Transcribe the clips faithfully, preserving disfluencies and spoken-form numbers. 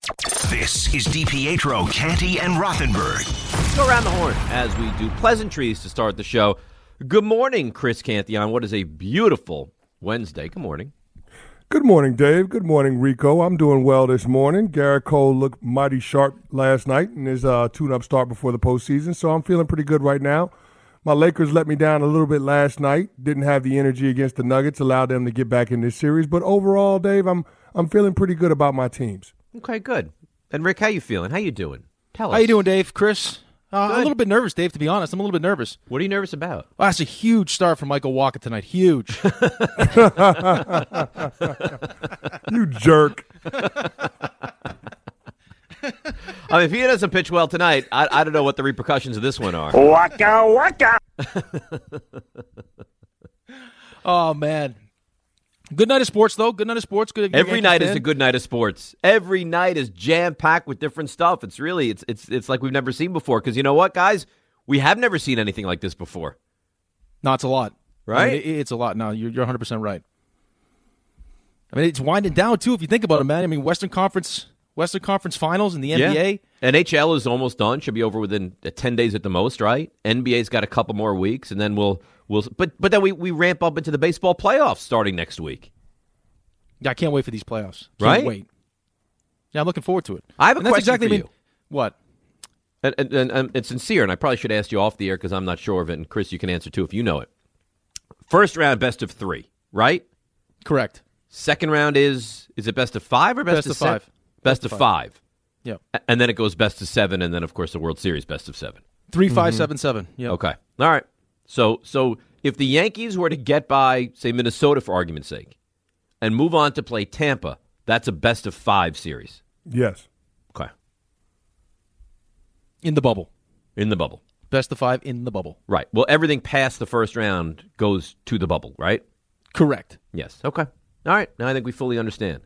This is DiPietro, Canty, and Rothenberg. Let's go around the horn as we do pleasantries to start the show. Good morning, Chris Canty, on what is a beautiful Wednesday. Good morning. Good morning, Dave. Good morning, Rico. I'm doing well this morning. Garrett Cole looked mighty sharp last night in his uh, tune-up start before the postseason, so I'm feeling pretty good right now. My Lakers let me down a little bit last night. Didn't have the energy against the Nuggets, allowed them to get back in this series. But overall, Dave, I'm I'm feeling pretty good about my teams. Okay, good. And Rick, how you feeling? How you doing? Tell us. How you doing, Dave? Chris? Uh, a little bit nervous, Dave, to be honest. I'm a little bit nervous. What are you nervous about? Well, that's a huge start for Michael Walker tonight. Huge. You jerk. I mean, if he doesn't pitch well tonight, I, I don't know what the repercussions of this one are. Waka waka. Oh, man. Good night of sports, though. Good night of sports. Good. Every night fan. is a good night of sports. Every night is jam-packed with different stuff. It's really, it's it's it's like we've never seen before. Because you know what, guys? We have never seen anything like this before. No, it's a lot. Right? I mean, it, it's a lot. No, you're, you're one hundred percent right. I mean, it's winding down, too, if you think about it, man. I mean, Western Conference Western Conference Finals in the N B A. Yeah. N H L is almost done. Should be over within ten days at the most, right? N B A's got a couple more weeks, and then we'll we'll. But but then we, we ramp up into the baseball playoffs starting next week. Yeah, I can't wait for these playoffs. Can't right? wait. Yeah, I'm looking forward to it. I have a and that's question exactly for I mean, you. What? And, and, and, and it's sincere, and I probably should ask you off the air because I'm not sure of it. And Chris, you can answer too if you know it. First round, best of three, right? Correct. Second round is is it best of five or best, Best of, of seven? five. Best, Best of of five. five. Yeah. A- And then it goes best of seven, and then of course the World Series best of seven. Three, five, seven, seven. Yeah. Okay. All right. So so if the Yankees were to get by, say, Minnesota for argument's sake, and move on to play Tampa, that's a best of five series. Yes. Okay. In the bubble. In the bubble. Best of five in the bubble. Right. Well, everything past the first round goes to the bubble, right? Correct. Yes. Okay. All right. Now I think we fully understand.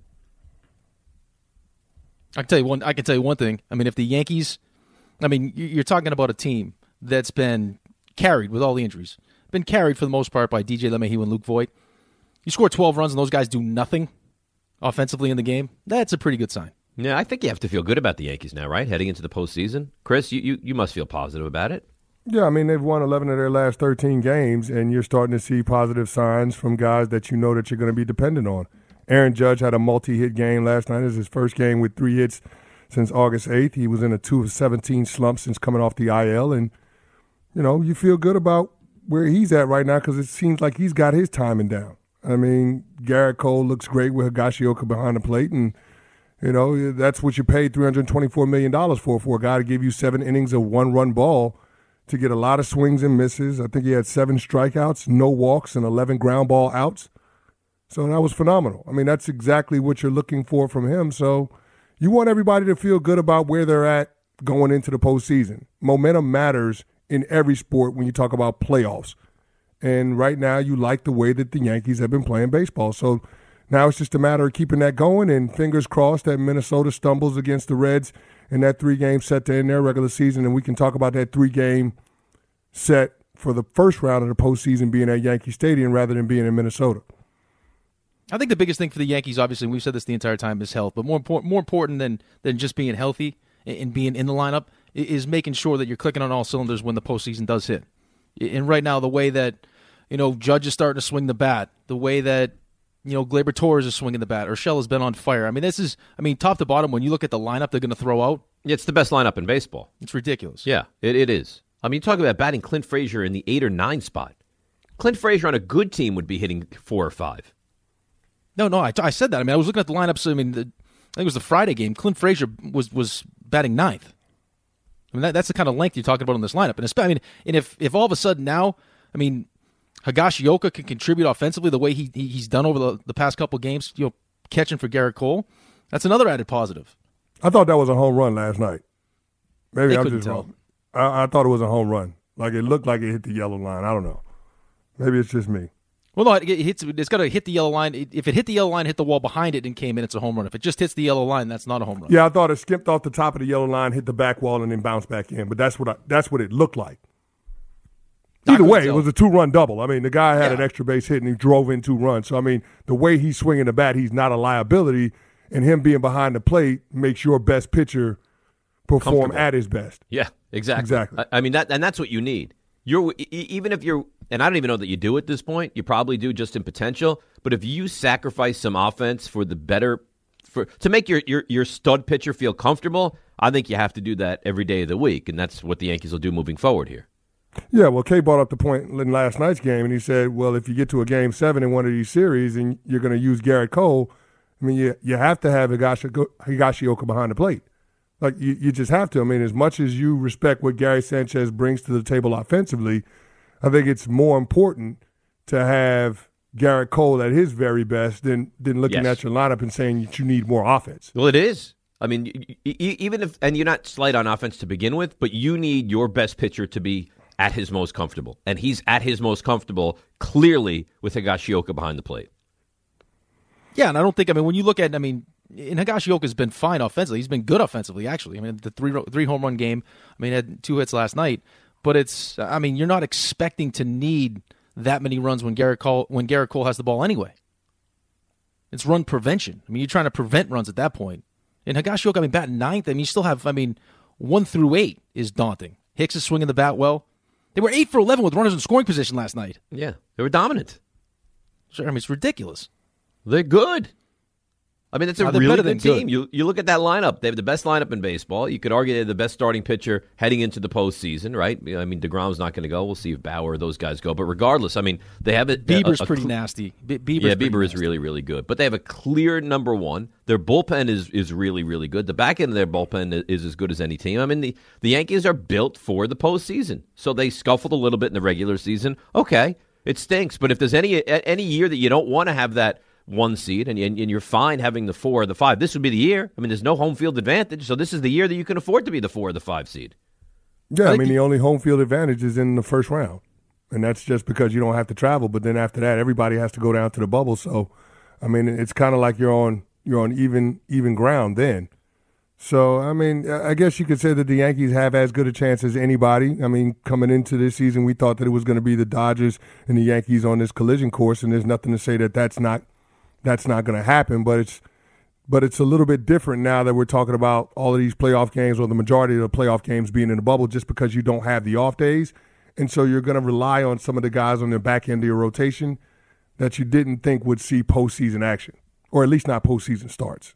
I can tell you one. I can tell you one thing. I mean, if the Yankees, I mean, you're talking about a team that's been carried with all the injuries, been carried for the most part by D J LeMahieu and Luke Voigt. You score twelve runs and those guys do nothing offensively in the game. That's a pretty good sign. Yeah, I think you have to feel good about the Yankees now, right? Heading into the postseason. Chris, you, you, you must feel positive about it. Yeah, I mean, they've won eleven of their last thirteen games, and you're starting to see positive signs from guys that you know that you're going to be dependent on. Aaron Judge had a multi-hit game last night. It was his first game with three hits since August eighth. He was in a two of seventeen slump since coming off the I L, and, you know, you feel good about where he's at right now because it seems like he's got his timing down. I mean, Garrett Cole looks great with Higashioka behind the plate, and, you know, that's what you paid three hundred twenty-four million dollars for, for a guy to give you seven innings of one-run ball to get a lot of swings and misses. I think he had seven strikeouts, no walks, and eleven ground ball outs. So that was phenomenal. I mean, that's exactly what you're looking for from him. So you want everybody to feel good about where they're at going into the postseason. Momentum matters in every sport when you talk about playoffs. And right now you like the way that the Yankees have been playing baseball. So now it's just a matter of keeping that going, and fingers crossed that Minnesota stumbles against the Reds in that three-game set to end their regular season, and we can talk about that three-game set for the first round of the postseason being at Yankee Stadium rather than being in Minnesota. I think the biggest thing for the Yankees, obviously, and we've said this the entire time, is health. But more important, more important than than just being healthy and being in the lineup is making sure that you're clicking on all cylinders when the postseason does hit. And right now, the way that you know Judge is starting to swing the bat, the way that you know Gleyber Torres is swinging the bat, Urshela has been on fire. I mean, this is, I mean, top to bottom. When you look at the lineup they're going to throw out, It's the best lineup in baseball. it's ridiculous. Yeah, it, it is. I mean, you talk about batting Clint Frazier in the eight or nine spot. Clint Frazier on a good team would be hitting four or five. No, no, I, I said that. I mean, I was looking at the lineups. I mean, the, I think it was the Friday game. Clint Frazier was was batting ninth. I mean, that, that's the kind of length you're talking about in this lineup. And it's, I mean, and if if all of a sudden now, I mean, Higashioka can contribute offensively the way he, he he's done over the, the past couple of games, you know, catching for Garrett Cole, that's another added positive. I thought that was a home run last night. Maybe They I'm couldn't just tell. wrong. I, I thought it was a home run. Like, it looked like it hit the yellow line. I don't know. Maybe it's just me. Well, no, it, it hits. It's got to hit the yellow line. It, if it hit the yellow line, hit the wall behind it, and came in, it's a home run. If it just hits the yellow line, that's not a home run. Yeah, I thought it skipped off the top of the yellow line, hit the back wall, and then bounced back in. But that's what I, that's what it looked like. I Either couldn't way, it tell. was a two-run double. I mean, the guy had Yeah. an extra base hit, and he drove in two runs. So, I mean, the way he's swinging the bat, he's not a liability. and him being behind the plate makes your best pitcher perform at his best. Yeah, exactly. Exactly. I, I mean, that, and that's what you need. You're e- even if you're, and I don't even know that you do at this point. You probably do just in potential. But if you sacrifice some offense for the better, for to make your your your stud pitcher feel comfortable, I think you have to do that every day of the week, and that's what the Yankees will do moving forward here. Yeah, well, Kay brought up the point in last night's game, and he said, well, if you get to a game seven in one of these series and you're going to use Garrett Cole, I mean, you you have to have Higashi, Higashioka behind the plate. Like, you, you just have to. I mean, as much as you respect what Gary Sanchez brings to the table offensively, I think it's more important to have Garrett Cole at his very best than, than looking Yes. at your lineup and saying that you need more offense. Well, it is. I mean, y- y- even if, and you're not slight on offense to begin with, but you need your best pitcher to be at his most comfortable. And he's at his most comfortable, clearly, with Higashioka behind the plate. Yeah, and I don't think, I mean, when you look at, I mean, and Higashioka's been fine offensively. He's been good offensively, actually. I mean, the three three home run game, I mean, had two hits last night. But it's, I mean, you're not expecting to need that many runs when Garrett Cole, when Garrett Cole has the ball anyway. It's run prevention. I mean, you're trying to prevent runs at that point. And Higashioka, I mean, batting ninth, I mean, you still have, I mean, one through eight is daunting. Hicks is swinging the bat well. They were eight for eleven with runners in scoring position last night. Yeah, they were dominant. I mean, it's ridiculous. They're good. I mean, it's a Uh, they're really better good than team. good. You you look at that lineup. They have the best lineup in baseball. You could argue they have the best starting pitcher heading into the postseason, right? I mean, DeGrom's not going to go. We'll see if Bauer or those guys go. But regardless, I mean, they have it. Bieber's a, a, pretty cl- nasty. Be- Bieber's yeah, pretty Bieber is nasty. really, really good. But they have a clear number one. Their bullpen is is really, really good. The back end of their bullpen is, is as good as any team. I mean, the, the Yankees are built for the postseason. So they scuffled a little bit in the regular season. Okay, it stinks. But if there's any any year that you don't want to have that one seed and, and you're fine having the four or the five, this would be the year. I mean, there's no home field advantage. So this is the year that you can afford to be the four or the five seed. Yeah, I, think mean, you- the only home field advantage is in the first round. And that's just because you don't have to travel. But then after that, everybody has to go down to the bubble. So, I mean, it's kind of like you're on you're on even even ground then. So, I mean, I guess you could say that the Yankees have as good a chance as anybody. I mean, coming into this season, we thought that it was going to be the Dodgers and the Yankees on this collision course, and there's nothing to say that that's not that's not going to happen. But it's but it's a little bit different now that we're talking about all of these playoff games, or the majority of the playoff games being in the bubble, just because you don't have the off days. And so you're going to rely on some of the guys on the back end of your rotation that you didn't think would see postseason action, or at least not postseason starts.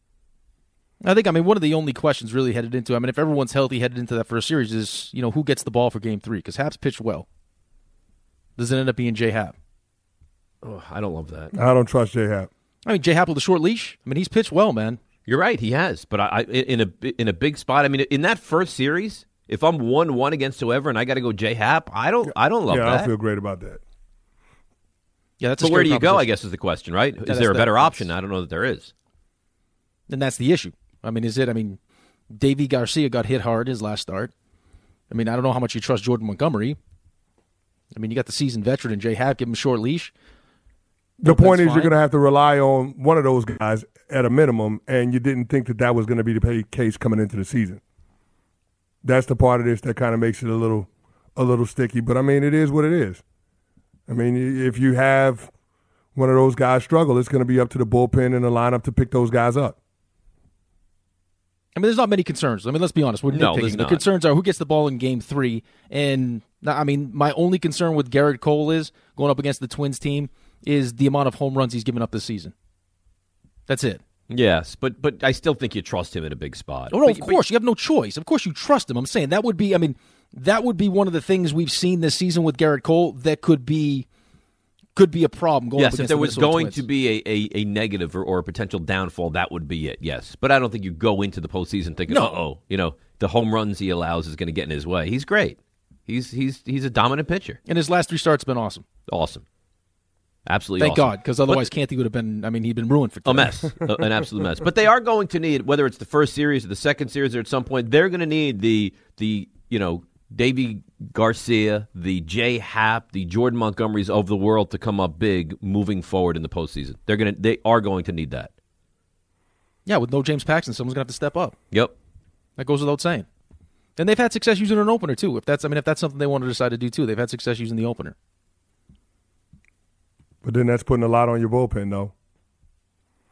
I think, I mean, one of the only questions really headed into, I mean, if everyone's healthy headed into that first series is, you know, who gets the ball for game three? Because Happ's pitched well. Does it end up being J Happ? Oh, I don't love that. I don't trust J Happ. I mean, J Happ with a short leash. I mean, he's pitched well, man. You're right, he has. But I, I in a in a big spot. I mean, in that first series, if I'm one one against whoever and I got to go J Happ, I don't I don't love yeah, that. I feel great about that. Yeah, that's a But where scary do you go? I proposition. guess is the question, right? Is that's there a the- better that's- option? I don't know that there is. And that's the issue. I mean, is it, I mean, Davey Garcia got hit hard his last start. I mean, I don't know how much you trust Jordan Montgomery. I mean, you got the seasoned veteran J Happ, give him a short leash. The point is, fine. you're going to have to rely on one of those guys at a minimum, and you didn't think that that was going to be the case coming into the season. That's the part of this that kind of makes it a little, a little sticky. But I mean, it is what it is. I mean, if you have one of those guys struggle, it's going to be up to the bullpen and the lineup to pick those guys up. I mean, there's not many concerns. I mean, let's be honest. We're No, nitpicking. there's The not. concerns are who gets the ball in game three. And, I mean, my only concern with Garrett Cole is, going up against the Twins team, is the amount of home runs he's given up this season. That's it. Yes, but but I still think you trust him at a big spot. Oh, no, But- of but- course. You have no choice. Of course you trust him. I'm saying that would be, I mean, that would be one of the things we've seen this season with Garrett Cole that could be could be a problem going up Yes, against if there the was Minnesota going Twins. to be a, a, a negative or, or a potential downfall, that would be it, yes. But I don't think you go into the postseason thinking, No. uh-oh, you know, the home runs he allows is going to get in his way. He's great. He's he's he's a dominant pitcher. And his last three starts have been awesome. Awesome. Absolutely Thank awesome. God, because otherwise Canty would have been, I mean, he'd been ruined for A mess, a- an absolute mess. But they are going to need, whether it's the first series or the second series or at some point, they're going to need the, the you know, Davey Garcia, the J Happ, the Jordan Montgomerys of the world to come up big moving forward in the postseason. They're going to, they are going to need that. Yeah, with no James Paxton, someone's going to have to step up. Yep. That goes without saying. And they've had success using an opener, too. If that's, I mean, if that's something they want to decide to do, too. They've had success using the opener. But then that's putting a lot on your bullpen, though.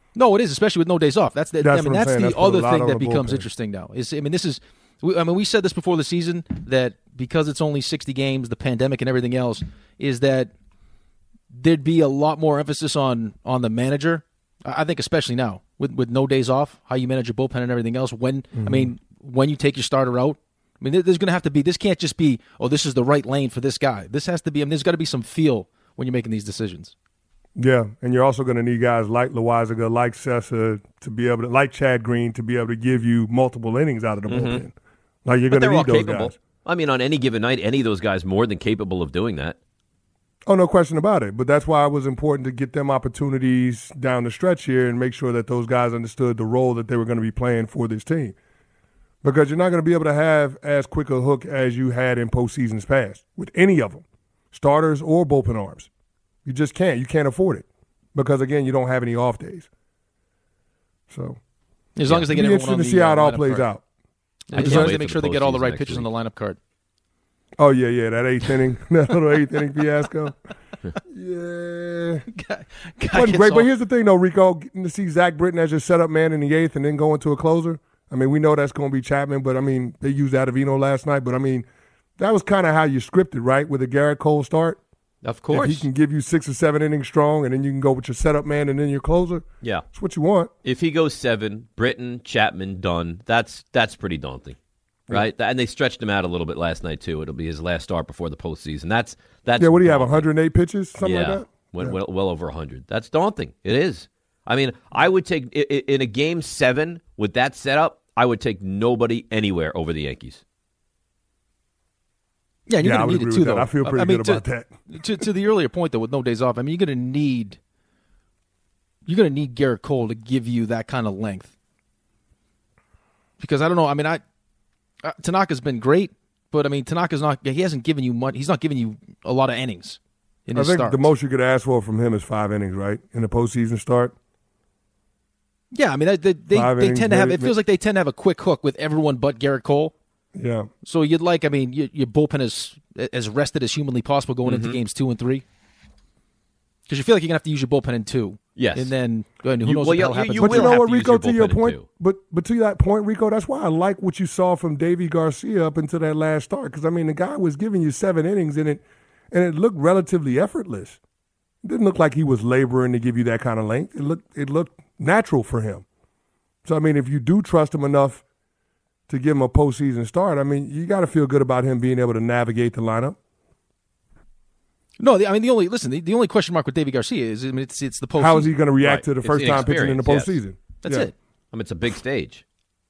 No, it is, especially with no days off. That's the, That's I mean, what I'm that's saying. the That's put a other lot thing on that the becomes bullpen. interesting now. Is I mean, this is, we, I mean, we said this before the season that because it's only sixty games, the pandemic and everything else, is that there'd be a lot more emphasis on on the manager. I think especially now with with no days off, how you manage your bullpen and everything else. When Mm-hmm. I mean, when you take your starter out, I mean, there- there's going to have to be. This can't just be, oh, this is the right lane for this guy. This has to be. I mean, there's got to be some feel when you're making these decisions. Yeah, and you're also going to need guys like Loaisiga, like Sessa, to be able to, like Chad Green, to be able to give you multiple innings out of the bullpen. Like you're But going to they're all need those capable. guys. I mean, on any given night, any of those guys more than capable of doing that. Oh, no question about it. But that's why it was important to get them opportunities down the stretch here and make sure that those guys understood the role that they were going to be playing for this team. Because you're not going to be able to have as quick a hook as you had in postseasons past with any of them, starters or bullpen arms. You just can't. You can't afford it because, again, you don't have any off days. So As long as they it'll get be everyone interesting on to the see how uh, it all lineup plays card. out. I As can't long as wait they for make the sure they get all the postseason right next pitchers on week. the lineup card. Oh, yeah, yeah, that eighth inning, that little eighth inning fiasco. Yeah. Guy, guy Wasn't gets great, but all- here's the thing, though, Rico, getting to see Zach Britton as your setup man in the eighth and then going to a closer. I mean, we know that's going to be Chapman, but, I mean, they used Adavino last night. But, I mean, that was kind of how you scripted, right, with a Garrett Cole start? Of course. If he can give you six or seven innings strong, and then you can go with your setup man and then your closer, yeah. that's what you want. If he goes seven, Britton, Chapman, Dunn, that's that's pretty daunting, right? And they stretched him out a little bit last night too. It'll be his last start before the postseason. That's that's Yeah, what do you have, daunting. one hundred eight pitches, something yeah. like that? Well, Yeah. well, well over one hundred. That's daunting. It is. I mean, I would take i- i- in a game seven with that setup, I would take nobody anywhere over the Yankees. Yeah, and you're Yeah, I going would to need agree it too, with that. though. I feel pretty mean, good to, about that. To, to the earlier point, though, with no days off, I mean, you're going to need you're going to need Garrett Cole to give you that kind of length. Because I don't know. I mean, I uh, Tanaka's been great, but I mean, Tanaka's not. He hasn't given you much. He's not giving you a lot of innings in I his think starts. the most you could ask for from him is five innings, right, in the postseason start? Yeah, I mean, they they, they, Five they innings, tend to have. maybe- It feels like they tend to have a quick hook with everyone but Garrett Cole. Yeah. So you'd like, I mean, your, your bullpen is as rested as humanly possible going Mm-hmm. into games two and three. Because you feel like you're gonna have to use your bullpen in two. Yes. and then and who You- knows well, what the you- hell happens. you But will you know have what, to use Rico, your to your bullpen in point, two. but but to that point, Rico, that's why I like what you saw from Davy Garcia up until that last start. Because I mean, the guy was giving you seven innings and it and it looked relatively effortless. It didn't look like he was laboring to give you that kind of length. It looked it looked natural for him. So I mean, if you do trust him enough to give him a postseason start, I mean, you got to feel good about him being able to navigate the lineup. No, the, I mean the only listen. The, the only question mark with Davy Garcia is, I mean, it's it's the postseason. How is he going to react Right. to the It's first time pitching in the inexperience, postseason? That's Yeah. it. I mean, it's a big stage.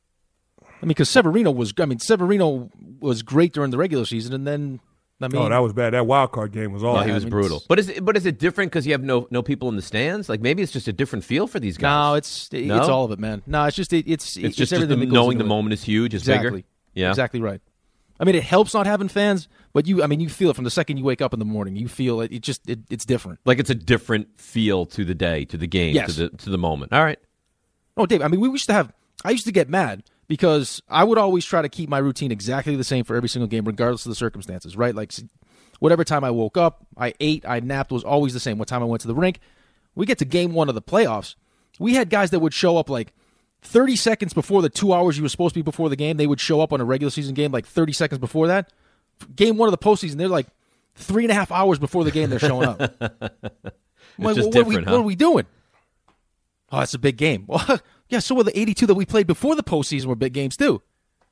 I mean, because Severino was. I mean, Severino was great during the regular season, and then I mean, Oh, that was bad. That wild card game was Oh, awful. he I was mean, brutal. it's- But is it, but is it different because you have no no people in the stands? Like maybe it's just a different feel for these guys. no, it's No? it's all of it, man. No, it's just it, it's it's just, just everything the, that goes knowing into the it. moment is huge. It's Exactly. bigger. Yeah, Exactly right. I mean, it helps not having fans, but you, I mean, you feel it from the second you wake up in the morning. You feel it. It just, it, it's different. Like it's a different feel to the day, to the game, Yes. to the to the moment. All right. Oh, Dave, I mean, we used to have, I used to get mad because I would always try to keep my routine exactly the same for every single game, regardless of the circumstances, right? Like whatever time I woke up, I ate, I napped was always the same. What time I went to the rink. We get to game one of the playoffs. We had guys that would show up like thirty seconds before the two hours you were supposed to be before the game. They would show up on a regular season game like thirty seconds before that. Game one of the postseason, they're like three and a half hours before the game they're showing up. I'm like, just well, what, are we, different, huh? what are we doing? Oh, it's a big game. Well, yeah, so were the eighty-two that we played before the postseason were big games too.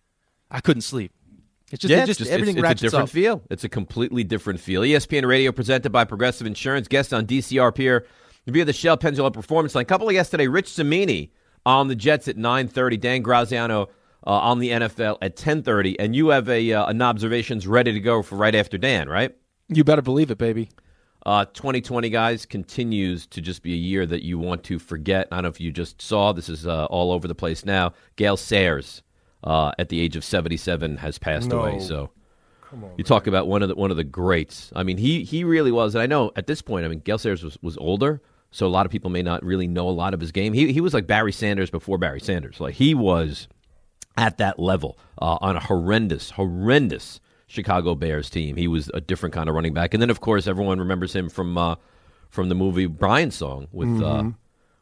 I couldn't sleep. It's just, Yeah, it it's just, just everything it's, it's a ratchets different up. feel. It's a completely different feel. E S P N Radio presented by Progressive Insurance. Guest on D C R Pier via the Shell Pendulum Performance Line. Couple of yesterday, Rich Cimini on the Jets at nine thirty. Dan Graziano uh, on the N F L at ten thirty. And you have a uh, an observations ready to go for right after Dan, right? You better believe it, baby. Uh, twenty twenty, guys, continues to just be a year that you want to forget. I don't know if you just saw. This is uh, all over the place now. Gale Sayers, uh, at the age of seventy-seven, has passed No. away. So Come on, you talk about one of the one of the greats. I mean, he he really was. And I know at this point, I mean, Gale Sayers was, was older, so a lot of people may not really know a lot of his game. He he was like Barry Sanders before Barry Sanders. Like he was at that level uh, on a horrendous, horrendous Chicago Bears team. He was a different kind of running back. And then, of course, everyone remembers him from uh, from the movie Brian Song with uh,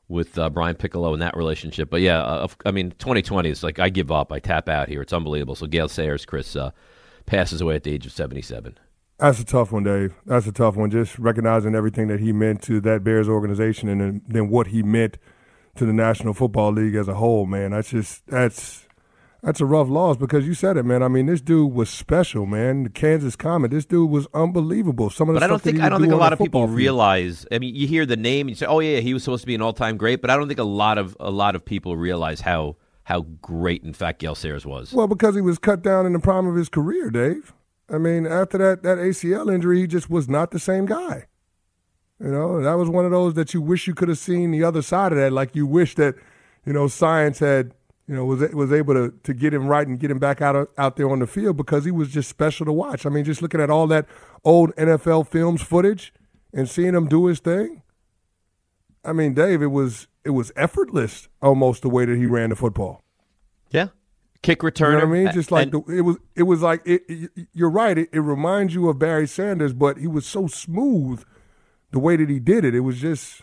with uh, Brian Piccolo and that relationship. But yeah, uh, I mean, twenty twenty is like I give up, I tap out here. It's unbelievable. So Gale Sayers, Chris, uh, passes away at the age of seventy-seven. That's a tough one, Dave. That's a tough one. Just recognizing everything that he meant to that Bears organization and then, then what he meant to the National Football League as a whole, man. That's just that's that's a rough loss because you said it, man. I mean, this dude was special, man. The Kansas Comet, this dude was unbelievable. Some of the but I don't stuff think that he I don't would think do a lot on of the people football field. realize. I mean, you hear the name and you say, "Oh yeah, he was supposed to be an all-time great," but I don't think a lot of a lot of people realize how how great, in fact, Gale Sayers was. Well, because he was cut down in the prime of his career, Dave. I mean, after that, that A C L injury, he just was not the same guy. You know, that was one of those that you wish you could have seen the other side of that. Like you wish that, you know, science had, you know, was was able to, to get him right and get him back out of, out there on the field because he was just special to watch. I mean, just looking at all that old N F L films footage and seeing him do his thing. I mean, Dave, it was it was effortless almost the way that he ran the football. Yeah. Kick returner. You know what I mean? Just like and, the, it was, it was like it, it, you're right. It, it reminds you of Barry Sanders, but he was so smooth the way that he did it. It was just.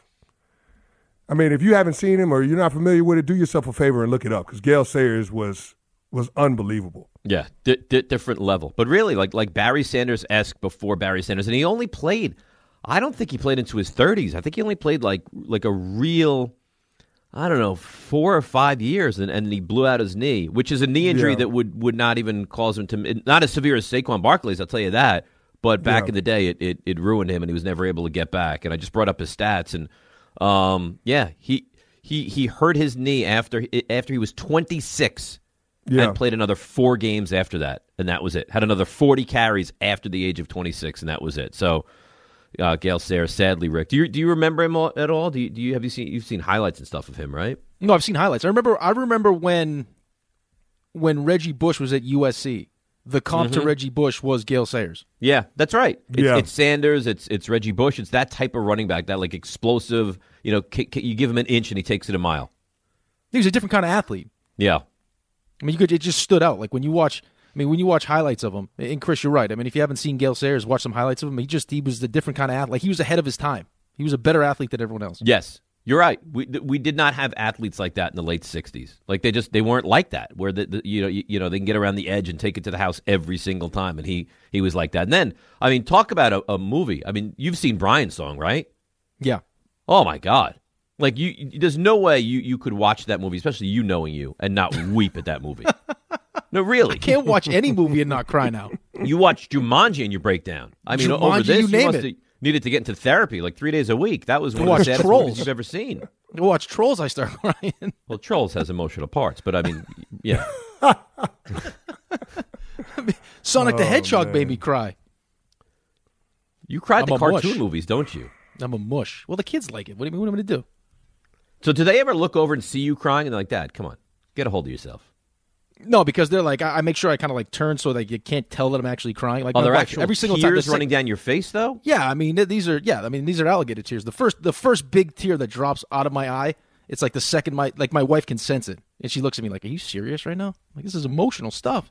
I mean, if you haven't seen him or you're not familiar with it, do yourself a favor and look it up because Gale Sayers was was unbelievable. Yeah, di- di- different level. But really, like like Barry Sanders-esque before Barry Sanders, and he only played. I don't think he played into his thirties. I think he only played like like a real. I don't know, four or five years, and, and he blew out his knee, which is a knee injury Yeah. that would, would not even cause him to – not as severe as Saquon Barkley's, I'll tell you that, but back Yeah. in the day, it, it, it ruined him, and he was never able to get back. And I just brought up his stats, and, um, yeah, he he he hurt his knee after after he was twenty-six Yeah. and played another four games after that, and that was it. Had another forty carries after the age of twenty-six, and that was it. So – Uh, Gale Sayers, sadly, Rick. Do you do you remember him all, at all? Do you, do you have you seen you've seen highlights and stuff of him, right? No, I've seen highlights. I remember. I remember when when Reggie Bush was at U S C. The comp Mm-hmm. to Reggie Bush was Gale Sayers. Yeah, that's right. It's, Yeah. it's Sanders. It's it's Reggie Bush. It's that type of running back, that like explosive. You know, k- k- you give him an inch and he takes it a mile. He was a different kind of athlete. Yeah, I mean, you could it just stood out. Like when you watch. I mean, when you watch highlights of him, and Chris, you're right. I mean, if you haven't seen Gale Sayers, watch some highlights of him. He just he was a different kind of athlete. Like, he was ahead of his time. He was a better athlete than everyone else. yes, you're right. We we did not have athletes like that in the late sixties. Like they just they weren't like that. Where the, the you know you, you know they can get around the edge and take it to the house every single time. And he he was like that. And then I mean, talk about a, a movie. I mean, you've seen Brian's Song, right? Yeah. Oh my God. Like you, you- there's no way you, you could watch that movie, especially you knowing you, and not weep at that movie. No, really. Can't watch any movie and not cry now. You watch Jumanji and you break down. I mean, over Jumanji, this, you you, name must it. have needed to get into therapy like three days a week. That was one of watch the saddest Trolls. movies you've ever seen. You watch Trolls, I start crying. Well, Trolls has emotional parts, but I mean, yeah. Sonic the Oh, Hedgehog man. made me cry. You cried I'm the a cartoon mush. movies, don't you? I'm a mush. Well, the kids like it. What do you mean? What am I going to do? So do they ever look over and see you crying and they're like, Dad, come on, get a hold of yourself? No, because they're like, I, I make sure I kind of like turn so that you can't tell that I'm actually crying. Like, Are my there wife, actual every single tears time they say- running down your face, though? Yeah, I mean th- these are yeah, I mean these are alligator tears. The first the first big tear that drops out of my eye, it's like the second my like my wife can sense it, and she looks at me like, "Are you serious right now? Like this is emotional stuff."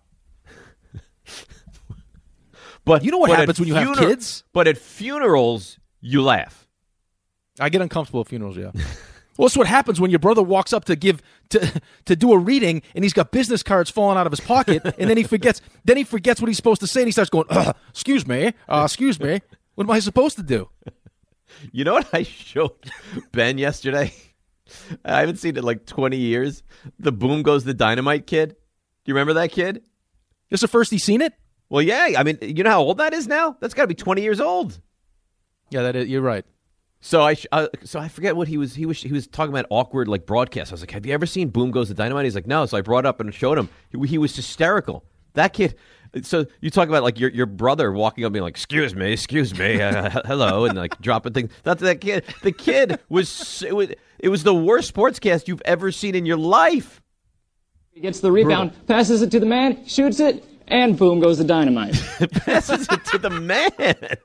But You know what but at happens when you have funer- kids? But at funerals, you laugh. I get uncomfortable at funerals. Yeah. Well, that's what happens when your brother walks up to give to to do a reading, and he's got business cards falling out of his pocket, and then he forgets. Then he forgets what he's supposed to say, and he starts going, Ugh, "Excuse me, uh, excuse me. What am I supposed to do?" You know what I showed Ben yesterday? I haven't seen it in like twenty years. The Boom Goes the Dynamite kid. Do you remember that kid? This is the first he's seen it. Well, yeah. I mean, you know how old that is now? That's got to be twenty years old. Yeah, that is, you're right. So I sh- uh, so I forget what he was he was he was talking about awkward like broadcasts. I was like, "Have you ever seen Boom Goes the Dynamite?" He's like, "No." So I brought it up and showed him. He, he was hysterical. That kid. So you talk about like your your brother walking up and being like, "Excuse me, excuse me, uh, hello," and like dropping things. That's that kid. The kid was it was it was the worst sportscast you've ever seen in your life. He gets the rebound, passes it to the man, shoots it, and boom goes the dynamite. Passes it to the man.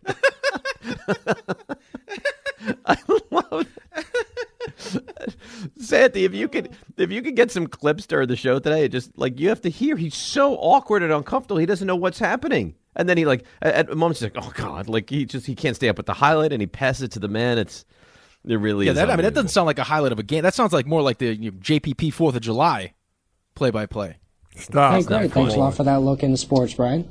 I love it. Sandy, if you could if you could get some clips during the show today, just like you have to hear, he's so awkward and uncomfortable. He doesn't know what's happening. And then he like at, at moments he's like, oh God, like he just he can't stay up with the highlight and he passes it to the man. It's It really yeah, is. that, I mean, that doesn't sound like a highlight of a game. That sounds like more like the you know, J P P Fourth of July play-by-play. Stop. Hey, great. Thanks a lot for that look into sports, Brian.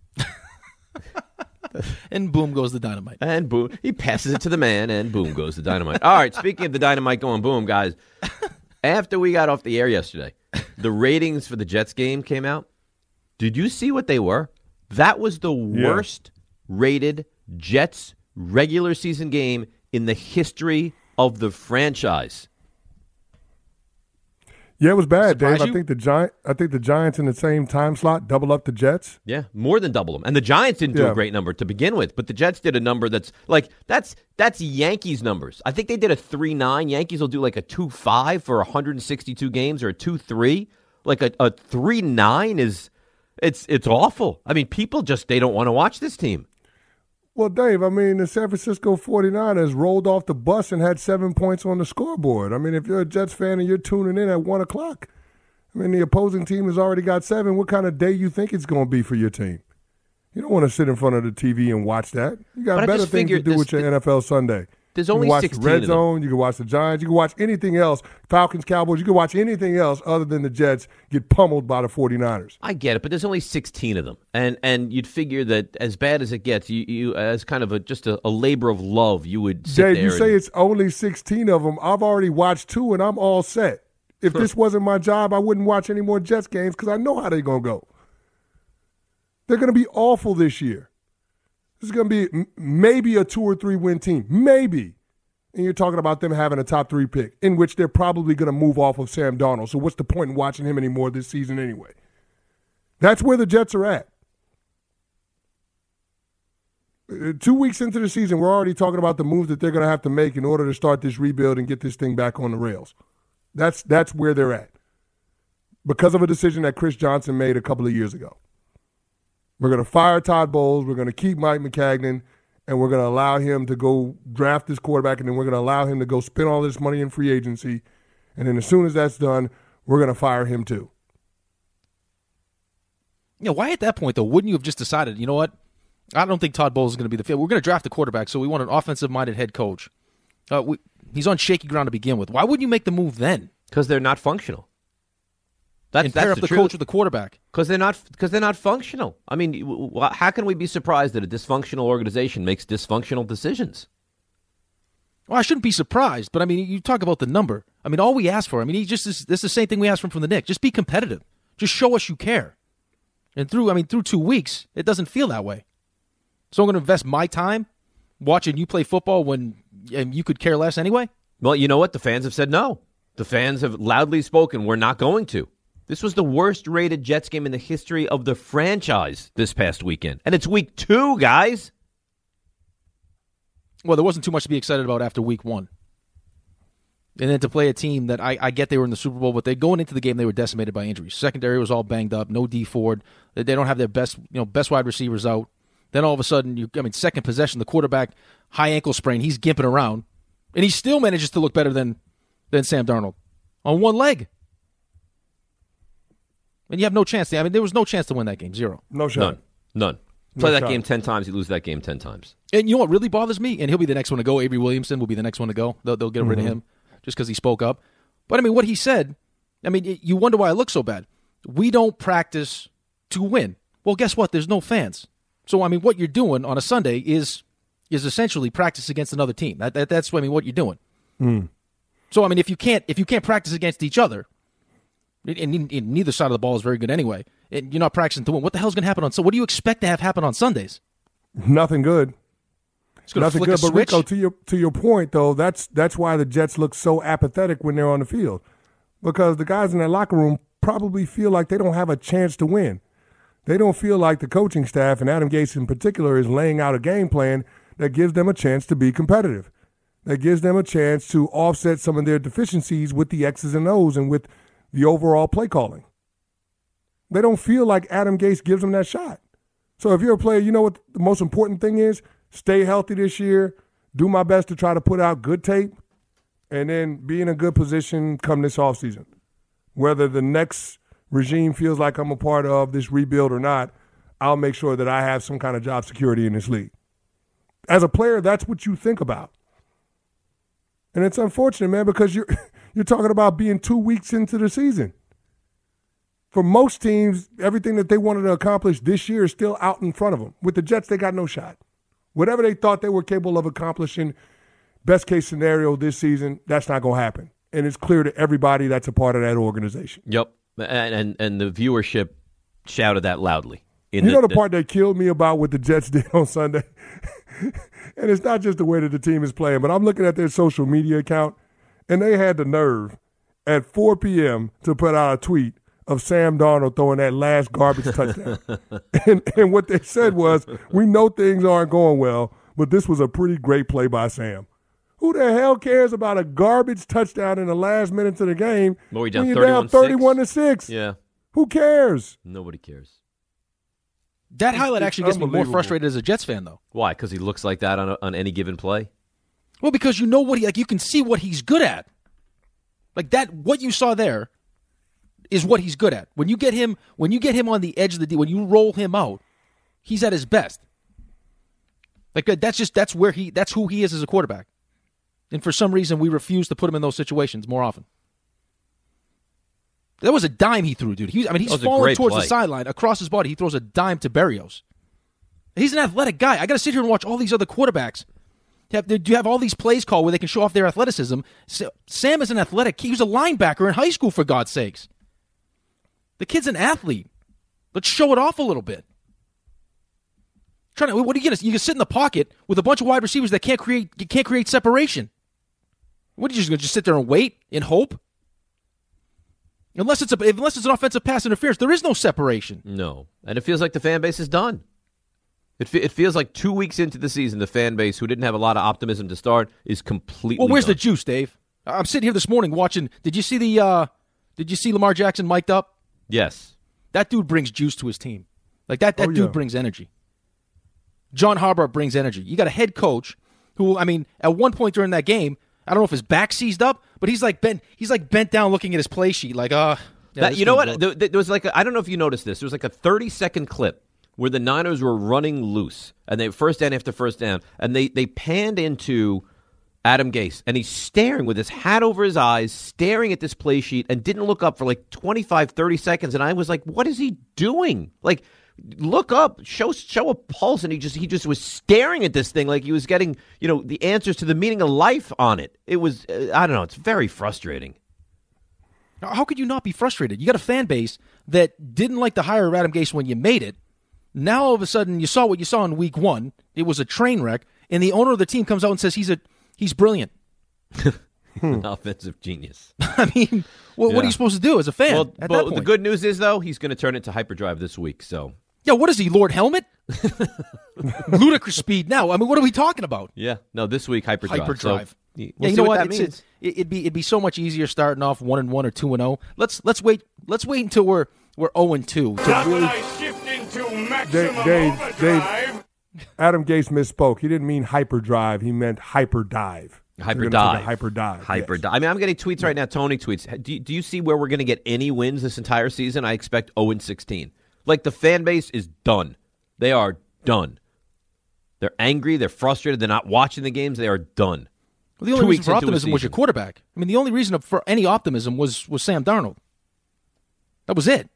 And boom goes the dynamite. And boom, he passes it to the man, and boom goes the dynamite. All right, speaking of the dynamite going boom, guys, after we got off the air yesterday, the ratings for the Jets game came out. Did you see what they were? That was the Yeah. worst rated Jets regular season game in the history of the franchise. Yeah, it was bad, Surprise Dave. you? I think the Giant. I think the Giants in the same time slot double up the Jets. Yeah, more than double them. And the Giants didn't do Yeah. a great number to begin with, but the Jets did a number that's like that's that's Yankees numbers. I think they did a three nine. Yankees will do like a two five for one hundred sixty-two games or a two three. Like a, a three nine is it's it's awful. I mean, people just they don't want to watch this team. Well, Dave, I mean, the San Francisco forty-niners rolled off the bus and had seven points on the scoreboard. I mean, if you're a Jets fan and you're tuning in at one o'clock, I mean, the opposing team has already got seven. What kind of day you think it's going to be for your team? You don't want to sit in front of the T V and watch that. You got But I better just things to figured do this- with your N F L Sunday. There's You only can watch sixteen the Red of them. Zone. You can watch the Giants. You can watch anything else. Falcons, Cowboys. You can watch anything else other than the Jets get pummeled by the forty-niners. I get it, but there's only sixteen of them, and and you'd figure that as bad as it gets, you, you as kind of a just a, a labor of love, you would sit Dave, there. you and, say it's only sixteen of them. I've already watched two, and I'm all set. If this wasn't my job, I wouldn't watch any more Jets games because I know how they're going to go. They're going to be awful this year. This is going to be m- maybe a two or three win team. Maybe. And you're talking about them having a top three pick, in which they're probably going to move off of Sam Darnold. So what's the point in watching him anymore this season anyway? That's where the Jets are at. Uh, Two weeks into the season, we're already talking about the moves that they're going to have to make in order to start this rebuild and get this thing back on the rails. That's that's where they're at. Because of a decision that Chris Johnson made a couple of years ago. We're going to fire Todd Bowles. We're going to keep Mike McCagnon. And we're going to allow him to go draft this quarterback, and then we're going to allow him to go spend all this money in free agency. And then as soon as that's done, we're going to fire him too. Yeah, why at that point, though, wouldn't you have just decided, you know what? I don't think Todd Bowles is going to be the fit. We're going to draft a quarterback, so we want an offensive-minded head coach. Uh, we, he's on shaky ground to begin with. Why wouldn't you make the move then? because they're not functional. That's, and that's pair up the, the truth. coach with the quarterback. Because they're not because they're not functional. I mean, w- w- how can we be surprised that a dysfunctional organization makes dysfunctional decisions? Well, I shouldn't be surprised, but I mean, you talk about the number. I mean, all we ask for. I mean, he just is, this is the same thing we asked from from the Knicks. Just be competitive. Just show us you care. And through, I mean, through two weeks, it doesn't feel that way. So I'm going to invest my time watching you play football when and you could care less anyway. Well, you know what? The fans have said no. The fans have loudly spoken. We're not going to. This was the worst-rated Jets game in the history of the franchise this past weekend. And it's week two, guys. Well, there wasn't too much to be excited about after week one. And then to play a team that I, I get they were in the Super Bowl, but they going into the game, they were decimated by injuries. Secondary was all banged up. No D Ford. They, they don't have their best, you know, best wide receivers out. Then all of a sudden, you, I mean, second possession, the quarterback, high ankle sprain, he's gimping around. And he still manages to look better than, than Sam Darnold on one leg. And you have no chance. To, I mean, there was no chance to win that game. Zero. No shot. None. None. Play No that shot. game ten times, you lose that game ten times. And you know what really bothers me? And he'll be the next one to go. Avery Williamson will be the next one to go. They'll, they'll get rid of him just because he spoke up. But, I mean, what he said, I mean, it, you wonder why it looks so bad. We don't practice to win. Well, guess what? There's no fans. So, I mean, what you're doing on a Sunday is is essentially practice against another team. That, that That's, I mean, what you're doing. Mm. So, I mean, if you can't if you can't practice against each other, and, and, and neither side of the ball is very good anyway, and you're not practicing to win, what the hell's going to happen on Sunday? What do you expect to have happen on Sundays? Nothing good. It's going to Nothing flick good. a But switch? Rico, to your to your point though, that's that's why the Jets look so apathetic when they're on the field, because the guys in that locker room probably feel like they don't have a chance to win. They don't feel like the coaching staff and Adam Gase in particular is laying out a game plan that gives them a chance to be competitive, that gives them a chance to offset some of their deficiencies with the X's and O's and with the overall play calling. They don't feel like Adam Gase gives them that shot. So if you're a player, you know what the most important thing is? Stay healthy this year, do my best to try to put out good tape, and then be in a good position come this offseason. Whether the next regime feels like I'm a part of this rebuild or not, I'll make sure that I have some kind of job security in this league. As a player, that's what you think about. And it's unfortunate, man, because you're you're talking about being two weeks into the season. For most teams, everything that they wanted to accomplish this year is still out in front of them. With the Jets, they got no shot. Whatever they thought they were capable of accomplishing, best case scenario this season, that's not going to happen. And it's clear to everybody that's a part of that organization. Yep. And and, and the viewership shouted that loudly. In you the, know the, the part that killed me about what the Jets did on Sunday? And it's not just the way that the team is playing, but I'm looking at their social media account, and they had the nerve at four p.m. to put out a tweet of Sam Darnold throwing that last garbage touchdown. and, and what they said was, we know things aren't going well, but this was a pretty great play by Sam. Who the hell cares about a garbage touchdown in the last minutes of the game well, down when you're down thirty-one to six? Yeah. Who cares? Nobody cares. That highlight actually gets me more frustrated as a Jets fan, though. Why? Because he looks like that on a, on any given play? Well, because you know what he like. You can see what he's good at. Like that, what you saw there is what he's good at. When you get him, when you get him on the edge of the D, when you roll him out, he's at his best. Like that's just that's where he that's who he is as a quarterback. And for some reason, we refuse to put him in those situations more often. That was a dime he threw, dude. He, I mean, he's falling towards play. the sideline. Across his body, he throws a dime to Berrios. He's an athletic guy. I got to sit here and watch all these other quarterbacks. Have, do you have all these plays called where they can show off their athleticism? Sam is an athletic. He was a linebacker in high school, for God's sakes. The kid's an athlete. Let's show it off a little bit. Trying to, what are you going to? You can sit in the pocket with a bunch of wide receivers that can't create. You can't create separation. What are you just going to just sit there and wait and hope? Unless it's a, unless it's an offensive pass interference, there is no separation. No, and it feels like the fan base is done. It fe- it feels like two weeks into the season, the fan base, who didn't have a lot of optimism to start, is completely. Well, where's done. the juice, Dave? I'm sitting here this morning watching. Did you see the? Uh, did you see Lamar Jackson mic'd up? Yes. That dude brings juice to his team. Like that. That oh, dude yeah. brings energy. John Harbaugh brings energy. You got a head coach who, I mean, at one point during that game, I don't know if his back seized up, but he's like bent. He's like bent down, looking at his play sheet, like, uh. Yeah, that, you know what? There, there was like a, I don't know if you noticed this. There was like a thirty second clip where the Niners were running loose, and they first down after first down, and they they panned into Adam Gase, and he's staring with his hat over his eyes, staring at this play sheet, and didn't look up for like twenty-five, thirty seconds, and I was like, what is he doing? Like, look up, show show a pulse, and he just he just was staring at this thing like he was getting, you know, the answers to the meaning of life on it. It was, uh, I don't know, it's very frustrating. How could you not be frustrated? You got a fan base that didn't like to hire Adam Gase when you made it. Now all of a sudden you saw what you saw in week one. It was a train wreck, and the owner of the team comes out and says he's a he's brilliant. An offensive genius. I mean, well, yeah. What are you supposed to do as a fan? Well, at but that point? The good news is though he's going to turn it to hyperdrive this week. So yeah, what is he, Lord Helmet? Ludicrous speed now. I mean, what are we talking about? Yeah, no, this week hyperdrive. Hyperdrive. So, we'll yeah, you see know what, what? that it's, means. It's, it'd be it'd be so much easier starting off one and one or two and zero. Let's let's wait let's wait until we're we're zero and two. Really... Dave, Dave, Dave, Adam Gase misspoke. He didn't mean hyperdrive. He meant hyperdive. Hyperdive. Hyperdive. Hyperdive. Yes. I mean, I'm getting tweets right now. Tony tweets. Do you, do you see where we're going to get any wins this entire season? I expect zero and sixteen. Like the fan base is done. They are done. They're angry. They're frustrated. They're not watching the games. They are done. Well, the only Two reason for optimism was your quarterback. I mean, the only reason for any optimism was was Sam Darnold. That was it.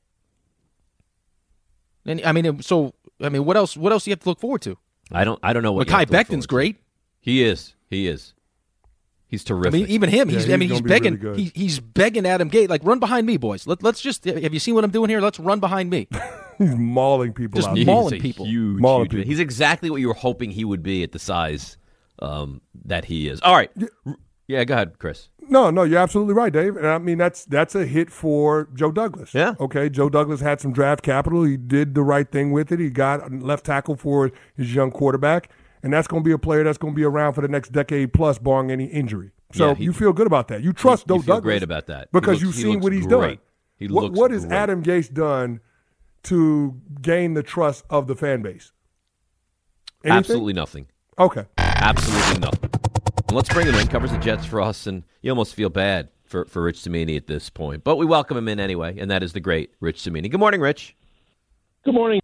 And I mean, so I mean, what else? What else do you have to look forward to? I don't. I don't know what. Mekhi Becton's great. He is. He is. He's terrific. I mean, even him. He's. Yeah, he's I mean, he's begging. Really he, he's begging Adam Gase, like, run behind me, boys. Let, let's just. Have you seen what I'm doing here? Let's run behind me. He's mauling people. Just out mauling there. people. Huge, mauling huge people. He's exactly what you were hoping he would be at the size um, that he is. All right. Yeah. yeah, go ahead, Chris. No, no, you're absolutely right, Dave. And I mean, that's that's a hit for Joe Douglas. Yeah. Okay, Joe Douglas had some draft capital. He did the right thing with it. He got left tackle for his young quarterback, and that's going to be a player that's going to be around for the next decade plus, barring any injury. So yeah, he, you feel good about that. You trust you, Joe you feel Douglas. great about that because looks, you've seen he what he's great. done. He what looks what has great. Adam Gase done to gain the trust of the fan base? Anything? Absolutely nothing. Okay. Absolutely nothing. And let's bring him in. Covers the Jets for us, and you almost feel bad for, for Rich Cimini at this point. But we welcome him in anyway, and that is the great Rich Cimini. Good morning, Rich. Good morning.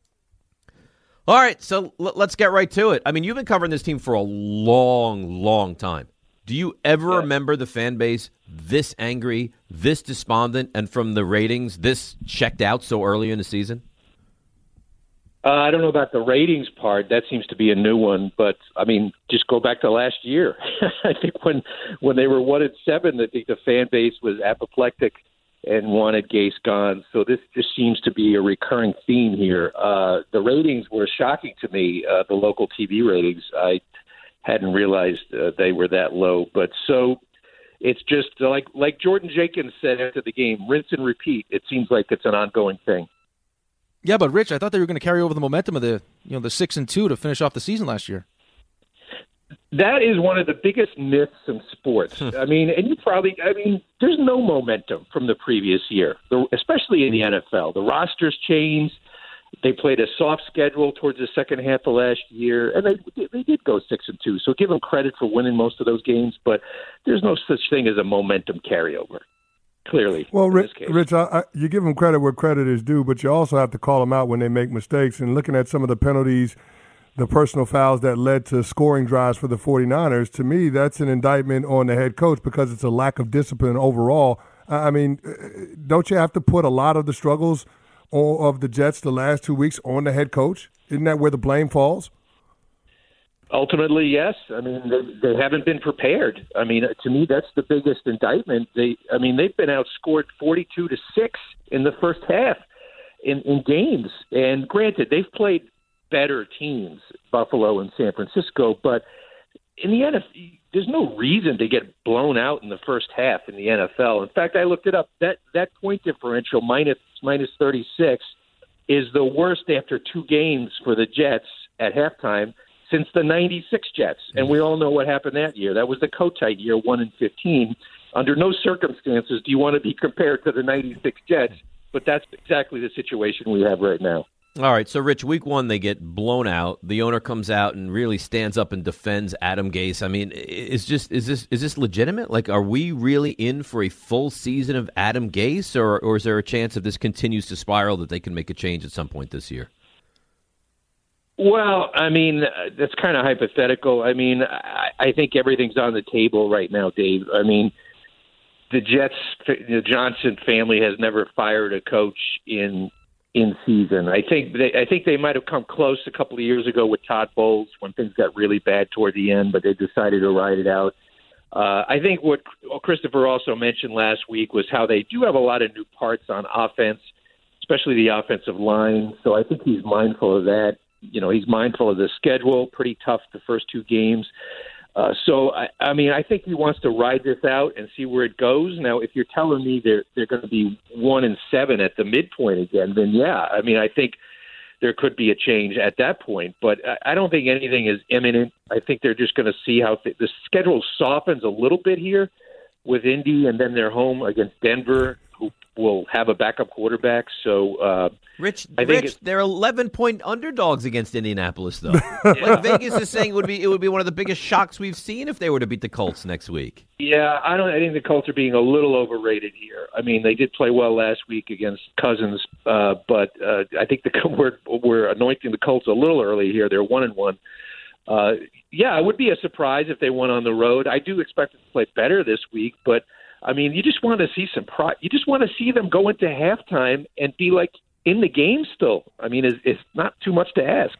All right, so l- let's get right to it. I mean, you've been covering this team for a long, long time. Do you ever Yeah. remember the fan base this angry, this despondent, and from the ratings, this checked out so early in the season? Uh, I don't know about the ratings part. That seems to be a new one. But, I mean, just go back to last year. I think when when they were one and seven, I think the fan base was apoplectic and wanted Gase gone. So this just seems to be a recurring theme here. Uh, the ratings were shocking to me, uh, the local T V ratings. I hadn't realized uh, they were that low. But so it's just like like Jordan Jenkins said after the game, rinse and repeat. It seems like it's an ongoing thing. Yeah, but Rich, I thought they were going to carry over the momentum of the you know the six and two to finish off the season last year. That is one of the biggest myths in sports. I mean, and you probably, I mean, there's no momentum from the previous year, the, especially in the N F L. The rosters changed. They played a soft schedule towards the second half of last year, and they they did go six and two. So give them credit for winning most of those games, but there's no such thing as a momentum carryover. Clearly, well, in Rich, this case. Rich I, I, you give them credit where credit is due, but you also have to call them out when they make mistakes. And looking at some of the penalties, the personal fouls that led to scoring drives for the 49ers, to me, that's an indictment on the head coach because it's a lack of discipline overall. I mean, don't you have to put a lot of the struggles of the Jets the last two weeks on the head coach? Isn't that where the blame falls? Ultimately, yes. I mean, they, they haven't been prepared. I mean, to me, that's the biggest indictment. They, I mean, they've been outscored forty-two to six in the first half in, in games. And granted, they've played better teams, Buffalo and San Francisco, but in the N F L, there's no reason to get blown out in the first half in the N F L. In fact, I looked it up. That that point differential, minus minus thirty-six, is the worst after two games for the Jets at halftime since the ninety-six Jets. And we all know what happened that year. That was the Kotite year, one and fifteen. Under no circumstances do you want to be compared to the ninety-six Jets, but that's exactly the situation we have right now. All right, so Rich, week one they get blown out. The owner comes out and really stands up and defends Adam Gase. I mean, is just is this is this legitimate? Like, are we really in for a full season of Adam Gase, or or is there a chance if this continues to spiral that they can make a change at some point this year? Well, I mean, that's kind of hypothetical. I mean, I, I think everything's on the table right now, Dave. I mean, the Jets, the Johnson family has never fired a coach in in season. I think they, I think they might have come close a couple of years ago with Todd Bowles when things got really bad toward the end, but they decided to ride it out. Uh, I think what Christopher also mentioned last week was how they do have a lot of new parts on offense, especially the offensive line. So I think he's mindful of that. You know, he's mindful of the schedule, pretty tough the first two games. Uh, so, I, I mean, I think he wants to ride this out and see where it goes. Now, if you're telling me they're, they're going to be one and seven at the midpoint again, then yeah, I mean, I think there could be a change at that point. But I, I don't think anything is imminent. I think they're just going to see how th- the schedule softens a little bit here with Indy, and then they're home against Denver, who will have a backup quarterback. So, uh, Rich, I think Rich, they're eleven-point underdogs against Indianapolis, though. Like Vegas is saying, it would be it would be one of the biggest shocks we've seen if they were to beat the Colts next week. Yeah, I don't. I think the Colts are being a little overrated here. I mean, they did play well last week against Cousins, uh, but uh, I think the we're we're anointing the Colts a little early here. They're one and one. Uh, yeah, it would be a surprise if they went on the road. I do expect them to play better this week, but I mean, you just want to see some pro. You just want to see them go into halftime and be like in the game still. I mean, it's, it's not too much to ask.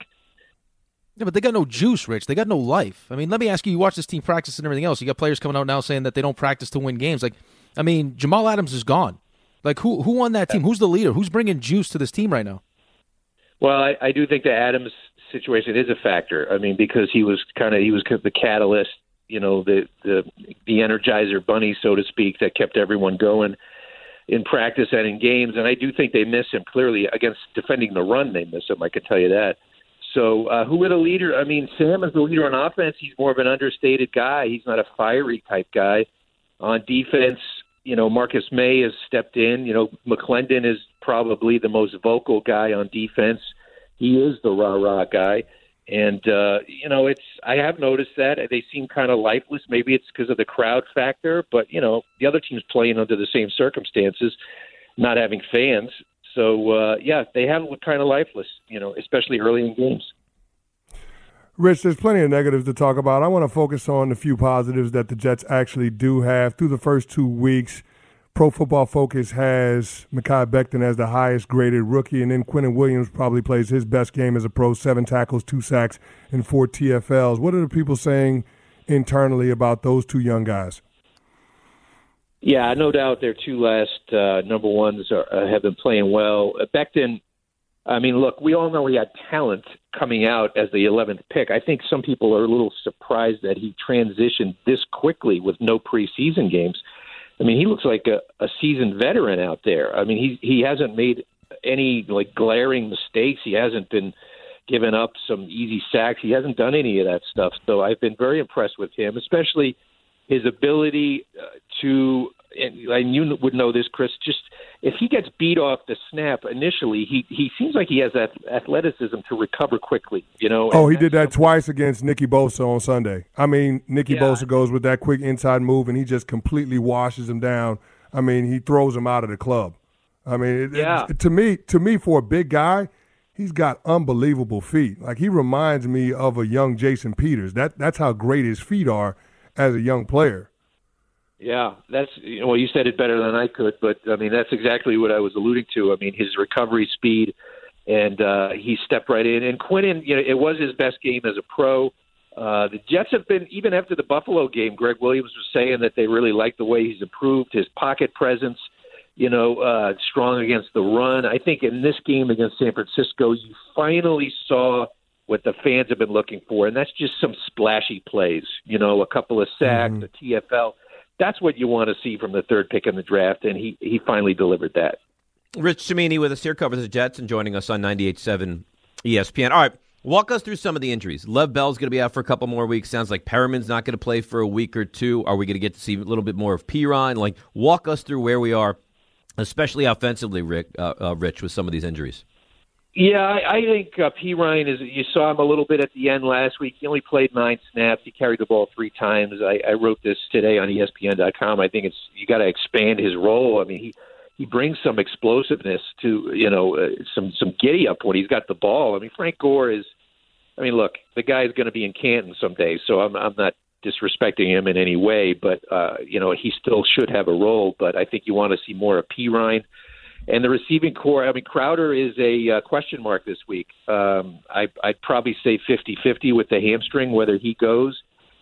Yeah, but they got no juice, Rich. They got no life. I mean, let me ask you, you watch this team practice and everything else. You got players coming out now saying that they don't practice to win games. Like, I mean, Jamal Adams is gone. Like, who who on that team? Who's the leader? Who's bringing juice to this team right now? Well, I, I do think the Adams situation is a factor. I mean, because he was kind of he was the catalyst, you know, the the the Energizer bunny, so to speak, that kept everyone going in practice and in games. And I do think they miss him clearly against defending the run. They miss him. I can tell you that. So uh, who are the leader? I mean, Sam is the leader on offense. He's more of an understated guy. He's not a fiery type guy. On defense, you know, Marcus May has stepped in. You know, McClendon is probably the most vocal guy on defense. He is the rah-rah guy. And, uh, you know, it's I have noticed that. They seem kind of lifeless. Maybe it's because of the crowd factor. But, you know, the other team's playing under the same circumstances, not having fans. So, uh, yeah, they have looked kind of lifeless, you know, especially early in games. Rich, there's plenty of negatives to talk about. I want to focus on the few positives that the Jets actually do have. Through the first two weeks, Pro Football Focus has Mekhi Becton as the highest graded rookie, and then Quinnen Williams probably plays his best game as a pro, seven tackles, two sacks, and four T F Ls. What are the people saying internally about those two young guys? Yeah, no doubt their two last uh, number ones are, uh, have been playing well. Uh, Becton, I mean, look, we all know he had talent coming out as the eleventh pick. I think some people are a little surprised that he transitioned this quickly with no preseason games. I mean, he looks like a, a seasoned veteran out there. I mean, he he hasn't made any like glaring mistakes. He hasn't been giving up some easy sacks. He hasn't done any of that stuff. So I've been very impressed with him, especially his ability uh, to. And, and you would know this, Chris. Just if he gets beat off the snap initially, he he seems like he has that athleticism to recover quickly. You know. Oh, he did that twice against Nicky Bosa on Sunday. I mean, Nicky yeah. Bosa goes with that quick inside move, and he just completely washes him down. I mean, he throws him out of the club. I mean, it, yeah. it, to me, to me, for a big guy, he's got unbelievable feet. Like he reminds me of a young Jason Peters. That that's how great his feet are as a young player. Yeah, that's you know, well, you said it better than I could, but I mean that's exactly what I was alluding to. I mean his recovery speed, and uh, he stepped right in. And Quinnen, you know, it was his best game as a pro. Uh, the Jets have been even after the Buffalo game. Greg Williams was saying that they really like the way he's improved his pocket presence. You know, uh, strong against the run. I think in this game against San Francisco, you finally saw what the fans have been looking for, and that's just some splashy plays. You know, a couple of sacks, mm-hmm. a T F L. That's what you want to see from the third pick in the draft, and he, he finally delivered that. Rich Cimini with us here, covers the Jets, and joining us on ninety-eight point seven E S P N. All right, walk us through some of the injuries. Lev Bell's going to be out for a couple more weeks. Sounds like Perriman's not going to play for a week or two. Are we going to get to see a little bit more of Perine? Like, walk us through where we are, especially offensively, Rick, uh, uh, Rich, with some of these injuries. Yeah, I, I think uh, Perine is. You saw him a little bit at the end last week. He only played nine snaps. He carried the ball three times. I, I wrote this today on E S P N dot com. I think it's you got to expand his role. I mean, he he brings some explosiveness to you know uh, some some giddy up when he's got the ball. I mean, Frank Gore is. I mean, look, the guy's going to be in Canton someday, so I'm I'm not disrespecting him in any way, but uh, you know he still should have a role. But I think you want to see more of Perine. And the receiving core, I mean, Crowder is a uh, question mark this week. Um, I, I'd probably say fifty-fifty with the hamstring, whether he goes.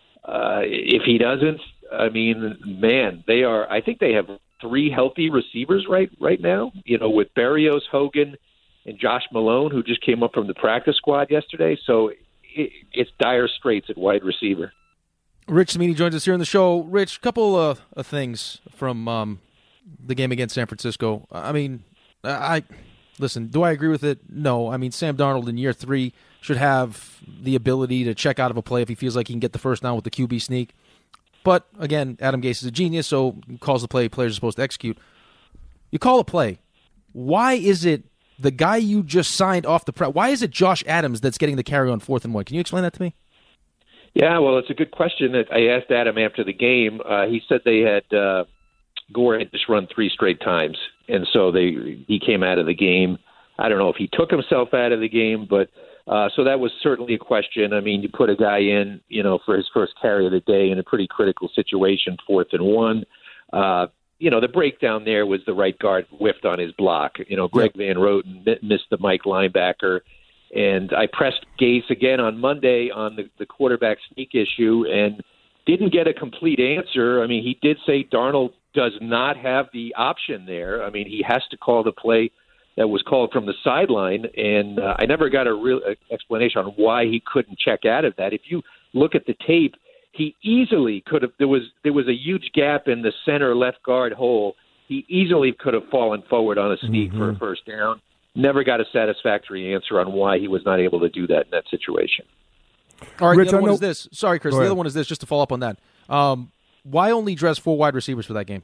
Uh, if he doesn't, I mean, man, they are. I think they have three healthy receivers right right now, you know, with Berrios, Hogan, and Josh Malone, who just came up from the practice squad yesterday. So it, it's dire straits at wide receiver. Rich Cimini joins us here on the show. Rich, a couple of, of things from um, – the game against San Francisco. I mean, I listen, do I agree with it? No. I mean, Sam Darnold in year three should have the ability to check out of a play if he feels like he can get the first down with the Q B sneak. But, again, Adam Gase is a genius, so he calls the play players are supposed to execute. You call a play. Why is it the guy you just signed off the press, why is it Josh Adams that's getting the carry on fourth and one? Can you explain that to me? Yeah, well, it's a good question. That I asked Adam after the game. Uh, he said they had uh, – Gore had just run three straight times, and so they he came out of the game. I don't know if he took himself out of the game, but uh, so that was certainly a question. I mean, you put a guy in, you know, for his first carry of the day in a pretty critical situation, fourth and one. Uh, you know, the breakdown there was the right guard whiffed on his block. You know, Greg Van Roten missed the Mike linebacker. And I pressed Gase again on Monday on the, the quarterback sneak issue and didn't get a complete answer. I mean, he did say Darnold does not have the option there. I mean, he has to call the play that was called from the sideline, and uh, I never got a real explanation on why he couldn't check out of that. If you look at the tape, he easily could have. There was there was a huge gap in the center left guard hole. He easily could have fallen forward on a sneak mm-hmm. for a first down. Never got a satisfactory answer on why he was not able to do that in that situation. All right, Rich, the other I one know- is this. Sorry, Chris. The other one is this, just to follow up on that. Um, why only dress four wide receivers for that game?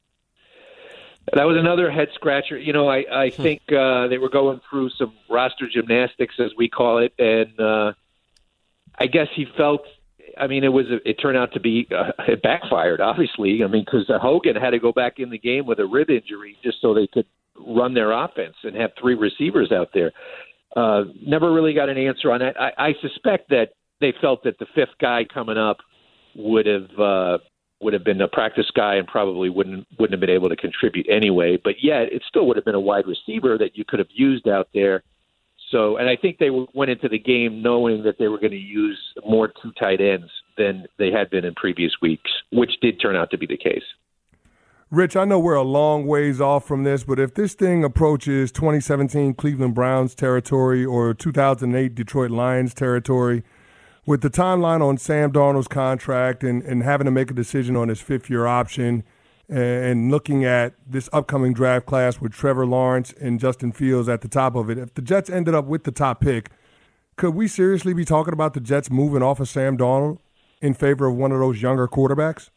That was another head scratcher. You know, I, I think uh, they were going through some roster gymnastics, as we call it, and uh, I guess he felt. I mean, it was. It turned out to be. Uh, it backfired, obviously. I mean, because uh, Hogan had to go back in the game with a rib injury just so they could run their offense and have three receivers out there. Uh, never really got an answer on that. I, I suspect that they felt that the fifth guy coming up would have uh, would have been a practice guy and probably wouldn't wouldn't have been able to contribute anyway. But yet, it still would have been a wide receiver that you could have used out there. So, and I think they went into the game knowing that they were going to use more two tight ends than they had been in previous weeks, which did turn out to be the case. Rich, I know we're a long ways off from this, but if this thing approaches twenty seventeen Cleveland Browns territory or two thousand eight Detroit Lions territory, with the timeline on Sam Darnold's contract and, and having to make a decision on his fifth-year option and looking at this upcoming draft class with Trevor Lawrence and Justin Fields at the top of it, if the Jets ended up with the top pick, could we seriously be talking about the Jets moving off of Sam Darnold in favor of one of those younger quarterbacks?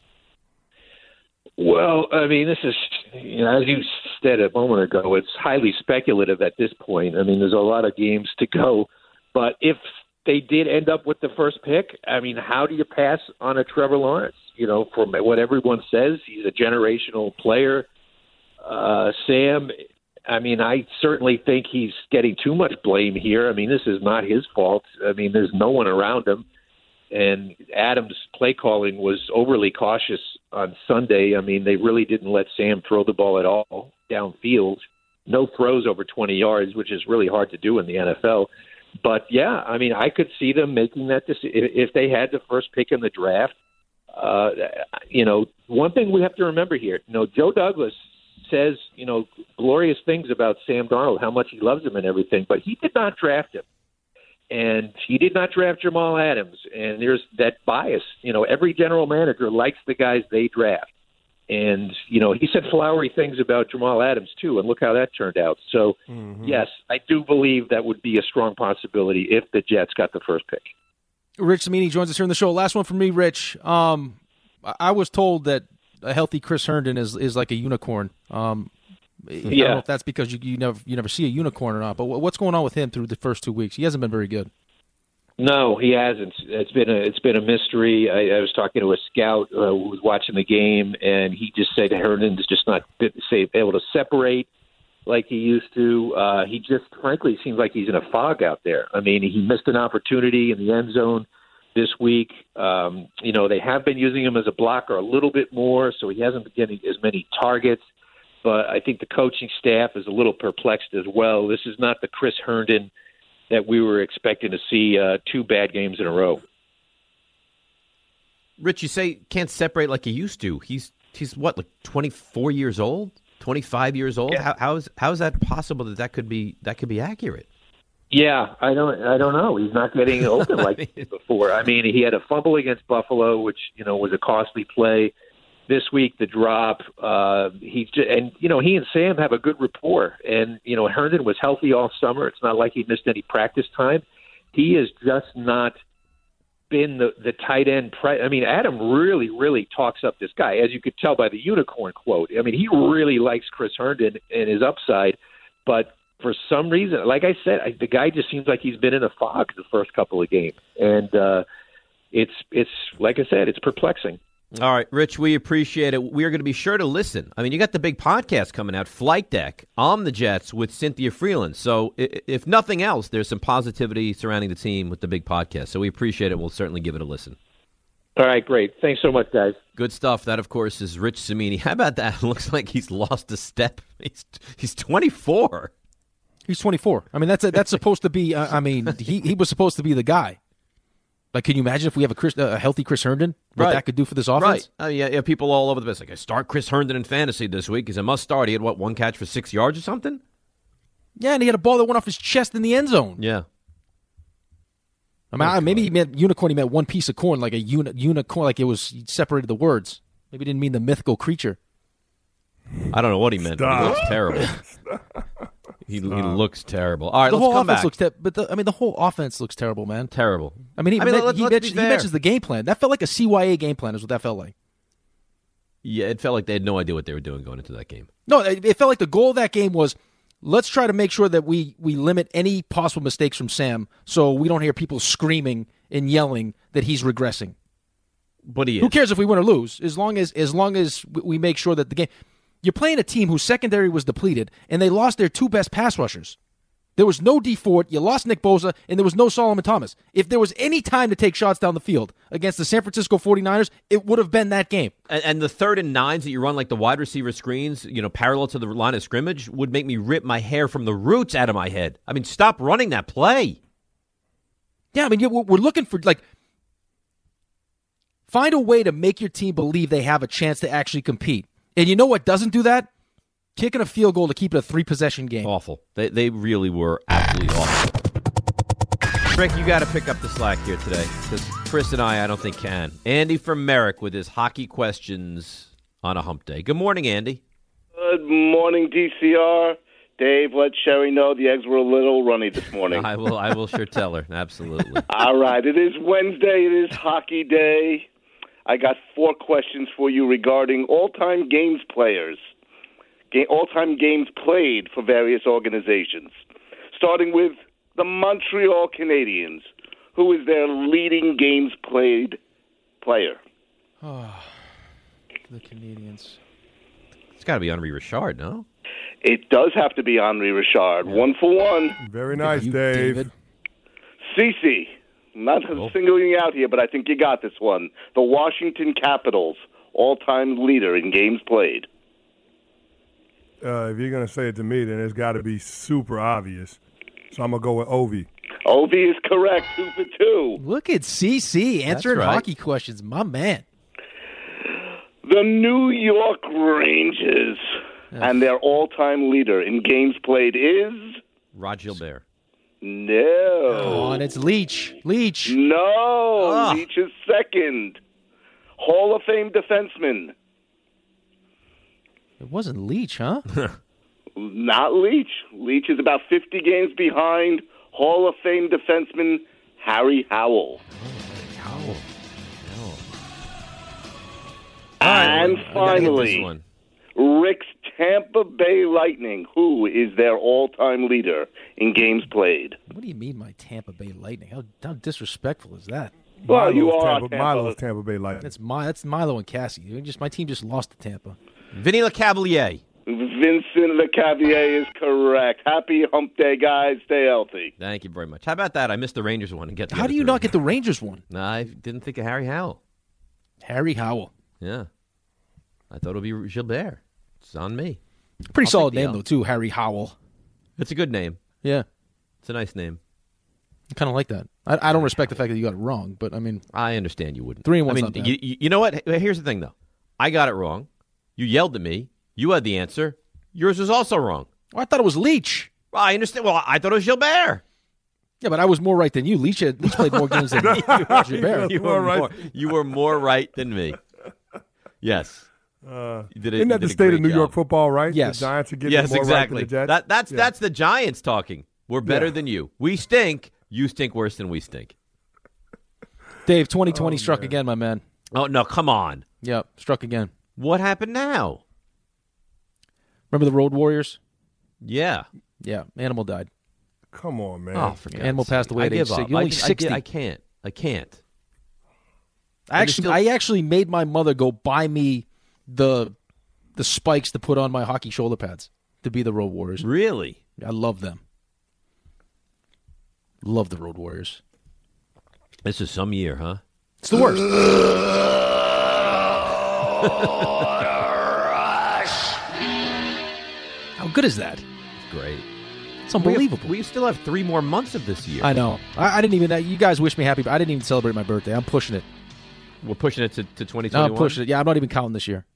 Well, I mean, this is, you know, as you said a moment ago, it's highly speculative at this point. I mean, there's a lot of games to go. But if they did end up with the first pick, I mean, how do you pass on a Trevor Lawrence? You know, from what everyone says, he's a generational player. Uh, Sam, I mean, I certainly think he's getting too much blame here. I mean, this is not his fault. I mean, there's no one around him. And Adams' play calling was overly cautious on Sunday. I mean, they really didn't let Sam throw the ball at all downfield. No throws over twenty yards, which is really hard to do in the N F L. But, yeah, I mean, I could see them making that decision. If they had the first pick in the draft, uh, you know, one thing we have to remember here, you know, Joe Douglas says, you know, glorious things about Sam Darnold, how much he loves him and everything, but he did not draft him. And he did not draft Jamal Adams. And there's that bias. You know, every general manager likes the guys they draft. And, you know, he said flowery things about Jamal Adams, too, and look how that turned out. So, mm-hmm. yes, I do believe that would be a strong possibility if the Jets got the first pick. Rich Cimini joins us here on the show. Last one from me, Rich. Um, I was told that a healthy Chris Herndon is, is like a unicorn. Um, yeah. I don't know if that's because you, you never you never see a unicorn or not, but what's going on with him through the first two weeks? He hasn't been very good. No, he hasn't. It's been a it's been a mystery. I, I was talking to a scout uh, who was watching the game, and he just said Herndon's just not say, able to separate like he used to. Uh, he just, frankly, seems like he's in a fog out there. I mean, he missed an opportunity in the end zone this week. Um, you know, they have been using him as a blocker a little bit more, so he hasn't been getting as many targets. But I think the coaching staff is a little perplexed as well. This is not the Chris Herndon that we were expecting to see uh, two bad games in a row. Rich, you say can't separate like he used to. He's he's what, like twenty-four years old, twenty-five years old. Yeah. How how is how is that possible that that could be that could be accurate? Yeah, I don't I don't know. He's not getting open like he did before. I mean, he had a fumble against Buffalo, which you know was a costly play. This week, the drop, uh, he's just, and, you know, he and Sam have a good rapport. And, you know, Herndon was healthy all summer. It's not like he missed any practice time. He has just not been the, the tight end. Pre- I mean, Adam really, really talks up this guy, as you could tell by the unicorn quote. I mean, he really likes Chris Herndon and his upside. But for some reason, like I said, I, the guy just seems like he's been in a fog the first couple of games. And uh, it's, it's like I said, it's perplexing. All right, Rich, we appreciate it. We are going to be sure to listen. I mean, you got the big podcast coming out, Flight Deck, on the Jets with Cynthia Freeland. So if nothing else, there's some positivity surrounding the team with the big podcast. So we appreciate it. We'll certainly give it a listen. All right, great. Thanks so much, guys. Good stuff. That, of course, is Rich Cimini. How about that? It looks like he's lost a step. He's he's twenty-four. He's twenty-four. I mean, that's a, that's supposed to be, uh, I mean, he, he was supposed to be the guy. Like, can you imagine if we have a, Chris, a healthy Chris Herndon? What right. that could do for this offense? Right. Uh, yeah, yeah, people all over the place. Like, I start Chris Herndon in fantasy this week. He's a must start. He had, what, one catch for six yards or something? Yeah, and he had a ball that went off his chest in the end zone. Yeah. I mean, I, maybe he meant unicorn. He meant one piece of corn, like a uni, unicorn, like it was he separated the words. Maybe he didn't mean the mythical creature. I don't know what he meant. But he looks terrible. He, he looks terrible. All right, the let's whole come offense back. Looks te- but the, I mean, the whole offense looks terrible, man. Terrible. I mean, he, I mean men- let's, he, let's mentions, be he fair. mentions the game plan. That felt like a C Y A game plan is what that felt like. Yeah, it felt like they had no idea what they were doing going into that game. No, it, it felt like the goal of that game was, let's try to make sure that we, we limit any possible mistakes from Sam so we don't hear people screaming and yelling that he's regressing. But he is. Who cares if we win or lose? As long as as long as we make sure that the game... You're playing a team whose secondary was depleted, and they lost their two best pass rushers. There was no Dee Ford, you lost Nick Bosa, and there was no Solomon Thomas. If there was any time to take shots down the field against the San Francisco forty-niners, it would have been that game. And, and the third and nines that you run like the wide receiver screens, you know, parallel to the line of scrimmage, would make me rip my hair from the roots out of my head. I mean, stop running that play. Yeah, I mean, we're looking for, like, find a way to make your team believe they have a chance to actually compete. And you know what doesn't do that? Kicking a field goal to keep it a three-possession game. Awful. They they really were absolutely awful. Rick, you got to pick up the slack here today because Chris and I, I don't think can. Andy from Merrick with his hockey questions on a hump day. Good morning, Andy. Good morning, D C R. Dave, let Sherry know the eggs were a little runny this morning. I will. I will sure tell her. Absolutely. All right. It is Wednesday. It is hockey day. I got four questions for you regarding all-time games players. All-time games played for various organizations, starting with the Montreal Canadiens. Who is their leading games played player? Oh, the Canadiens. It's got to be Henri Richard, no? It does have to be Henri Richard. Yeah. One for one. Very nice, you, Dave. David. Cece. Not oh. singling you out here, but I think you got this one. The Washington Capitals, all-time leader in games played. Uh, if you're going to say it to me, then it's got to be super obvious. So I'm going to go with Ovi. Ovi is correct, two for two. Look at C C answering right. hockey questions. My man. The New York Rangers yes. and their all-time leader in games played is? Rod Gilbert. No. Oh, and it's Leach. Leach. No. Oh. Leach is second. Hall of Fame defenseman. It wasn't Leach, huh? Not Leach. Leach is about fifty games behind Hall of Fame defenseman Harry Howell. Oh, Howell. Howell. And right, finally, Rick's Tampa Bay Lightning. Who is their all-time leader in games played? What do you mean, my Tampa Bay Lightning? How, how disrespectful is that? Well, Milo's you are Tampa, Tampa. Milo's Tampa Bay Lightning. That's my that's Milo and Cassie. Just my team just lost to Tampa. Vinny Lecavalier. Vincent Lecavalier is correct. Happy hump day, guys. Stay healthy. Thank you very much. How about that? I missed the Rangers one and get. The How do you three. not get the Rangers one? No, I didn't think of Harry Howell. Harry Howell. Yeah, I thought it would be Gilbert. It's on me. Pretty I'll solid take the name L. though, too. Harry Howell. It's a good name. Yeah, It's a nice name. I kind of like that. I, I don't respect the fact that you got it wrong, but I mean, I understand you wouldn't. Three and I one's mean, not bad. You, you know what? Here's the thing, though. I got it wrong. You yelled at me. You had the answer. Yours was also wrong. well, I thought it was Leach. Well, I understand. Well, I thought it was Gilbert. Yeah, but I was more right than you. Leach, had, Leach played more games than Gilbert. You were more, you were more right than me. Yes. Uh, You did a- isn't you that the did a state of great New York job. football, right? Yes. The Giants are getting Yes, more exactly. right than the Jets. That, that's Yeah. that's the Giants talking. We're better Yeah. than you. We stink. You stink worse than we stink. Dave, twenty twenty Oh, struck man. again, my man. Oh, no, come on. Yep, struck again. What happened now? Remember the Road Warriors? Yeah. Yeah, Animal died. Come on, man. Oh, for God's Animal passed sake. away I at age give six. up. You're I, only I, sixty. I can't. I can't. I actually, still- I actually made my mother go buy me the the spikes to put on my hockey shoulder pads to be the Road Warriors. Really? I love them. Love the Road Warriors. This is some year, huh? It's the worst. How good is that? Great. It's unbelievable. We, have, we still have three more months of this year. I know. I, I didn't even. You guys wish me happy, but I didn't even celebrate my birthday. I'm pushing it. We're pushing it to, to twenty No, twenty-one. I'm pushing it. Yeah, I'm not even counting this year.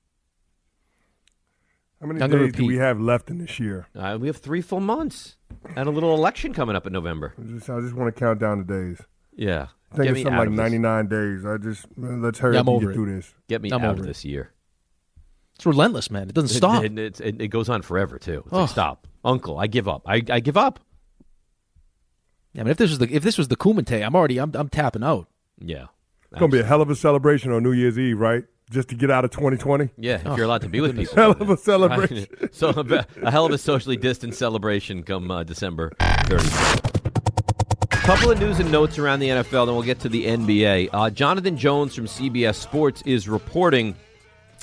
How many I'm gonna days do we repeat. have left in this year? Uh, we have three full months and a little election coming up in November. I just, I just want to count down the days. Yeah. I think Get it's me something out like of this. ninety-nine days. I just let's hurry Yeah, up I'm and over get it. through this. Get me I'm out over of it. this year. It's relentless, man. It doesn't stop. It, it, it, it goes on forever, too. It's Oh. like, stop. Uncle, I give up. I, I give up. Yeah, I mean, if this was the if this was the Kumite, I'm already I'm I'm tapping out. Yeah. It's gonna be a hell of a celebration on New Year's Eve, right? Just to get out of twenty twenty. Yeah, if Oh, you're allowed to be with people. Hell of a celebration. Right. So a, a hell of a socially distanced celebration come uh, December thirtieth. Couple of news and notes around the N F L, then we'll get to the N B A. Uh, Jonathan Jones from C B S Sports is reporting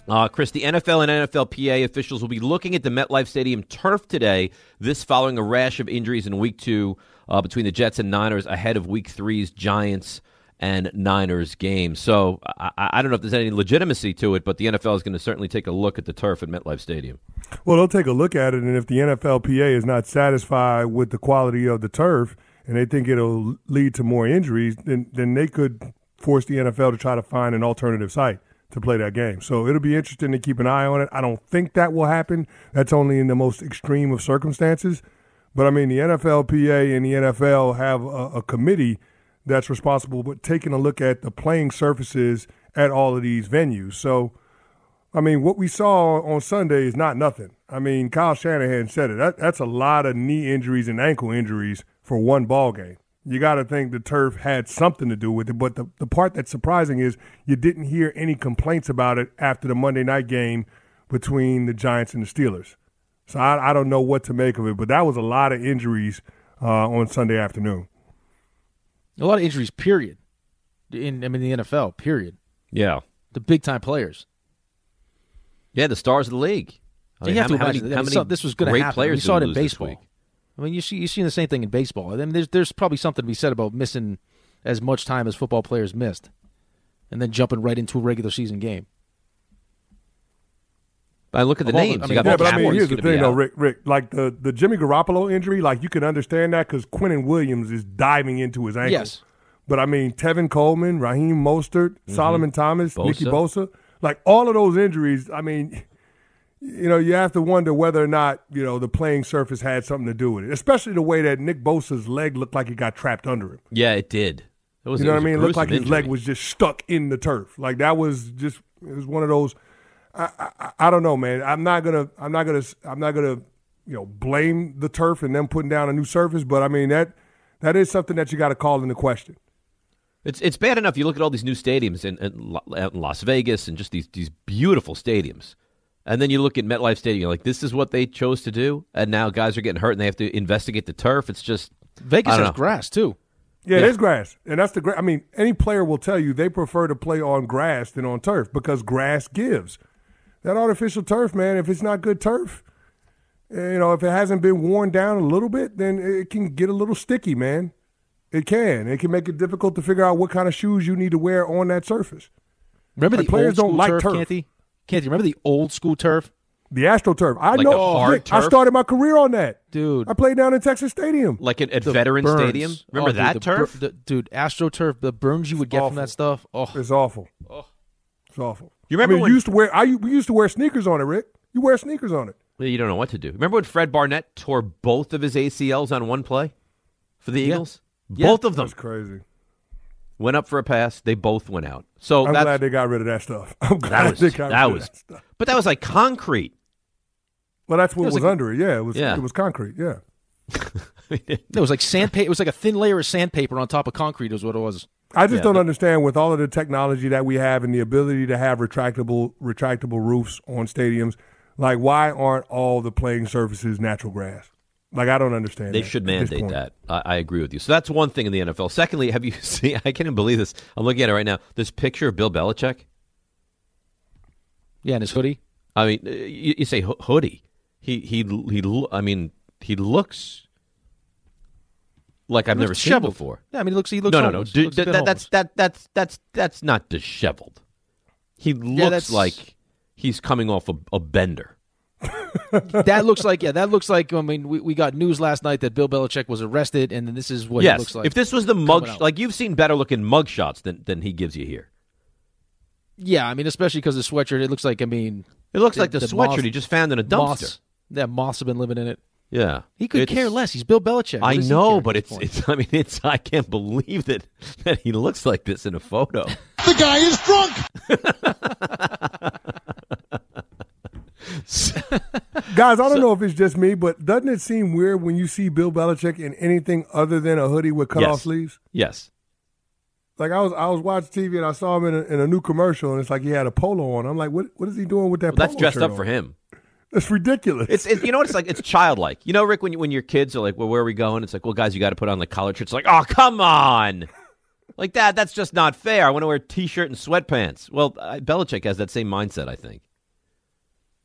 Uh, Chris, the N F L and N F L P A officials will be looking at the MetLife Stadium turf today, this following a rash of injuries in Week two uh, between the Jets and Niners ahead of Week three's Giants and Niners game. So I, I don't know if there's any legitimacy to it, but the N F L is going to certainly take a look at the turf at MetLife Stadium. Well, they'll take a look at it, and if the N F L P A is not satisfied with the quality of the turf and they think it'll lead to more injuries, then, then they could force the N F L to try to find an alternative site to play that game. So it'll be interesting to keep an eye on it. I don't think that will happen. That's only in the most extreme of circumstances. But, I mean, the N F L P A and the N F L have a, a committee that's responsible for taking a look at the playing surfaces at all of these venues. So, I mean, what we saw on Sunday is not nothing. I mean, Kyle Shanahan said it. That, that's a lot of knee injuries and ankle injuries for one ball game. You got to think the turf had something to do with it. But the, the part that's surprising is you didn't hear any complaints about it after the Monday night game between the Giants and the Steelers. So I, I don't know what to make of it. But that was a lot of injuries uh, on Sunday afternoon. A lot of injuries, period. In I mean, the N F L, period. Yeah. The big-time players. Yeah, the stars of the league. I mean, you have how, to how imagine many, how many saw, this was going to happen. players We saw it in lose this baseball. week? I mean, you see, you're seeing the same thing in baseball. I mean, there's there's probably something to be said about missing as much time as football players missed, and then jumping right into a regular season game. I look at the Of all the- names. I You mean, got Yeah, Mark but I mean, Howard's here's the gonna be thing, though, out. Rick. Rick, like the, the Jimmy Garoppolo injury, like you can understand that because Quinnen Williams is diving into his ankle. Yes. But I mean, Tevin Coleman, Raheem Mostert, Mm-hmm. Solomon Thomas, Nicky Bosa. Bosa, like all of those injuries, I mean, you know, you have to wonder whether or not, you know, the playing surface had something to do with it, especially the way that Nick Bosa's leg looked like it got trapped under him. Yeah, it did. It was, You know it what I was a mean? It looked like gruesome his leg injury. was just stuck in the turf. Like that was just, it was one of those, I, I, I don't know, man. I'm not gonna, I'm not gonna, I'm not gonna, you know, blame the turf and them putting down a new surface. But I mean that, that is something that you got to call into question. It's it's bad enough. You look at all these new stadiums in, in, out in Las Vegas and just these these beautiful stadiums, and then you look at MetLife Stadium. You're like, this is what they chose to do, and now guys are getting hurt and they have to investigate the turf. It's just Vegas I don't has know. grass too. Yeah, Yeah. it is grass, and that's the gra- I mean, any player will tell you they prefer to play on grass than on turf because grass gives. That artificial turf, man, if it's not good turf, eh, you know, if it hasn't been worn down a little bit, then it can get a little sticky, man. It can. It can make it difficult to figure out what kind of shoes you need to wear on that surface. Remember Like, the players old school don't like turf, turf. Canty? Canty, remember the old school turf? The AstroTurf. I Like know. the hard Rick, I turf? started my career on that. Dude. I played down in Texas Stadium. like at, at The Veterans burns. Stadium. Remember Oh, dude, that the turf? bur- the, dude, AstroTurf, the burns you would get awful. from that stuff. Oh, It's awful. It's awful. You remember I mean, when- you used to wear I we used to wear sneakers on it, Rick. You wear sneakers on it. Well, you don't know what to do. Remember when Fred Barnett tore both of his A C Ls on one play for the Yeah. Eagles? Yeah. Both of them That's crazy. went up for a pass. They both went out. So I'm that's, glad they got rid of that stuff. I'm glad that was they got that rid was. of that stuff. But that was like concrete. Well, that's what It was, was like- under it. Yeah, it was. Yeah. It was concrete. Yeah. it was like sandpaper. It was like a thin layer of sandpaper on top of concrete is what it was. I just Yeah, don't but- understand with all of the technology that we have and the ability to have retractable retractable roofs on stadiums. Like, why aren't all the playing surfaces natural grass? Like, I don't understand. They that should at this mandate point. that. I, I agree with you. So that's one thing in the N F L. Secondly, have you seen? I can't even believe this. I'm looking at it right now. This picture of Bill Belichick. Yeah, in his hoodie. I mean, uh, you, you say ho- hoodie. He he he. lo- I mean, he looks like I've He never looks seen disheveled. before. Yeah, I mean, he looks. He looks. No, no, no. homeless. Du- He looks a that, bit that's homeless. that that's that's that's not disheveled. He looks that's- like he's coming off a, a bender. That looks like yeah. That looks like. I mean, we, we got news last night that Bill Belichick was arrested, and then this is what yes. he looks like. If this was the mug, coming out. like you've seen better looking mug shots than than he gives you here. Yeah, I mean, especially because the sweatshirt. It looks like. I mean, It looks The- like the, the sweatshirt moth- he just found in a dumpster. moths. That moths have been living in it. Yeah, He could It's- care less. He's Bill Belichick. What I does he know, care at but this it's point? it's. I mean, it's. I can't believe that that he looks like this in a photo. The guy is drunk. Guys, I don't know if it's just me, but doesn't it seem weird when you see Bill Belichick in anything other than a hoodie with cut Yes. off sleeves? Yes. Like I was, I was watching T V and I saw him in a, in a new commercial, and it's like he had a polo on. I'm like, what, what is he doing with that? Well, that's polo dressed shirt up on? for him. That's ridiculous. It's, it's you know what it's like. It's childlike. You know, Rick, when you, when your kids are like, "Well, where are we going?" It's like, "Well, guys, you got to put on like collared shirts." Like, "Oh, come on!" Like that. That's just not fair. I want to wear a t-shirt and sweatpants. Well, I, Belichick has that same mindset, I think.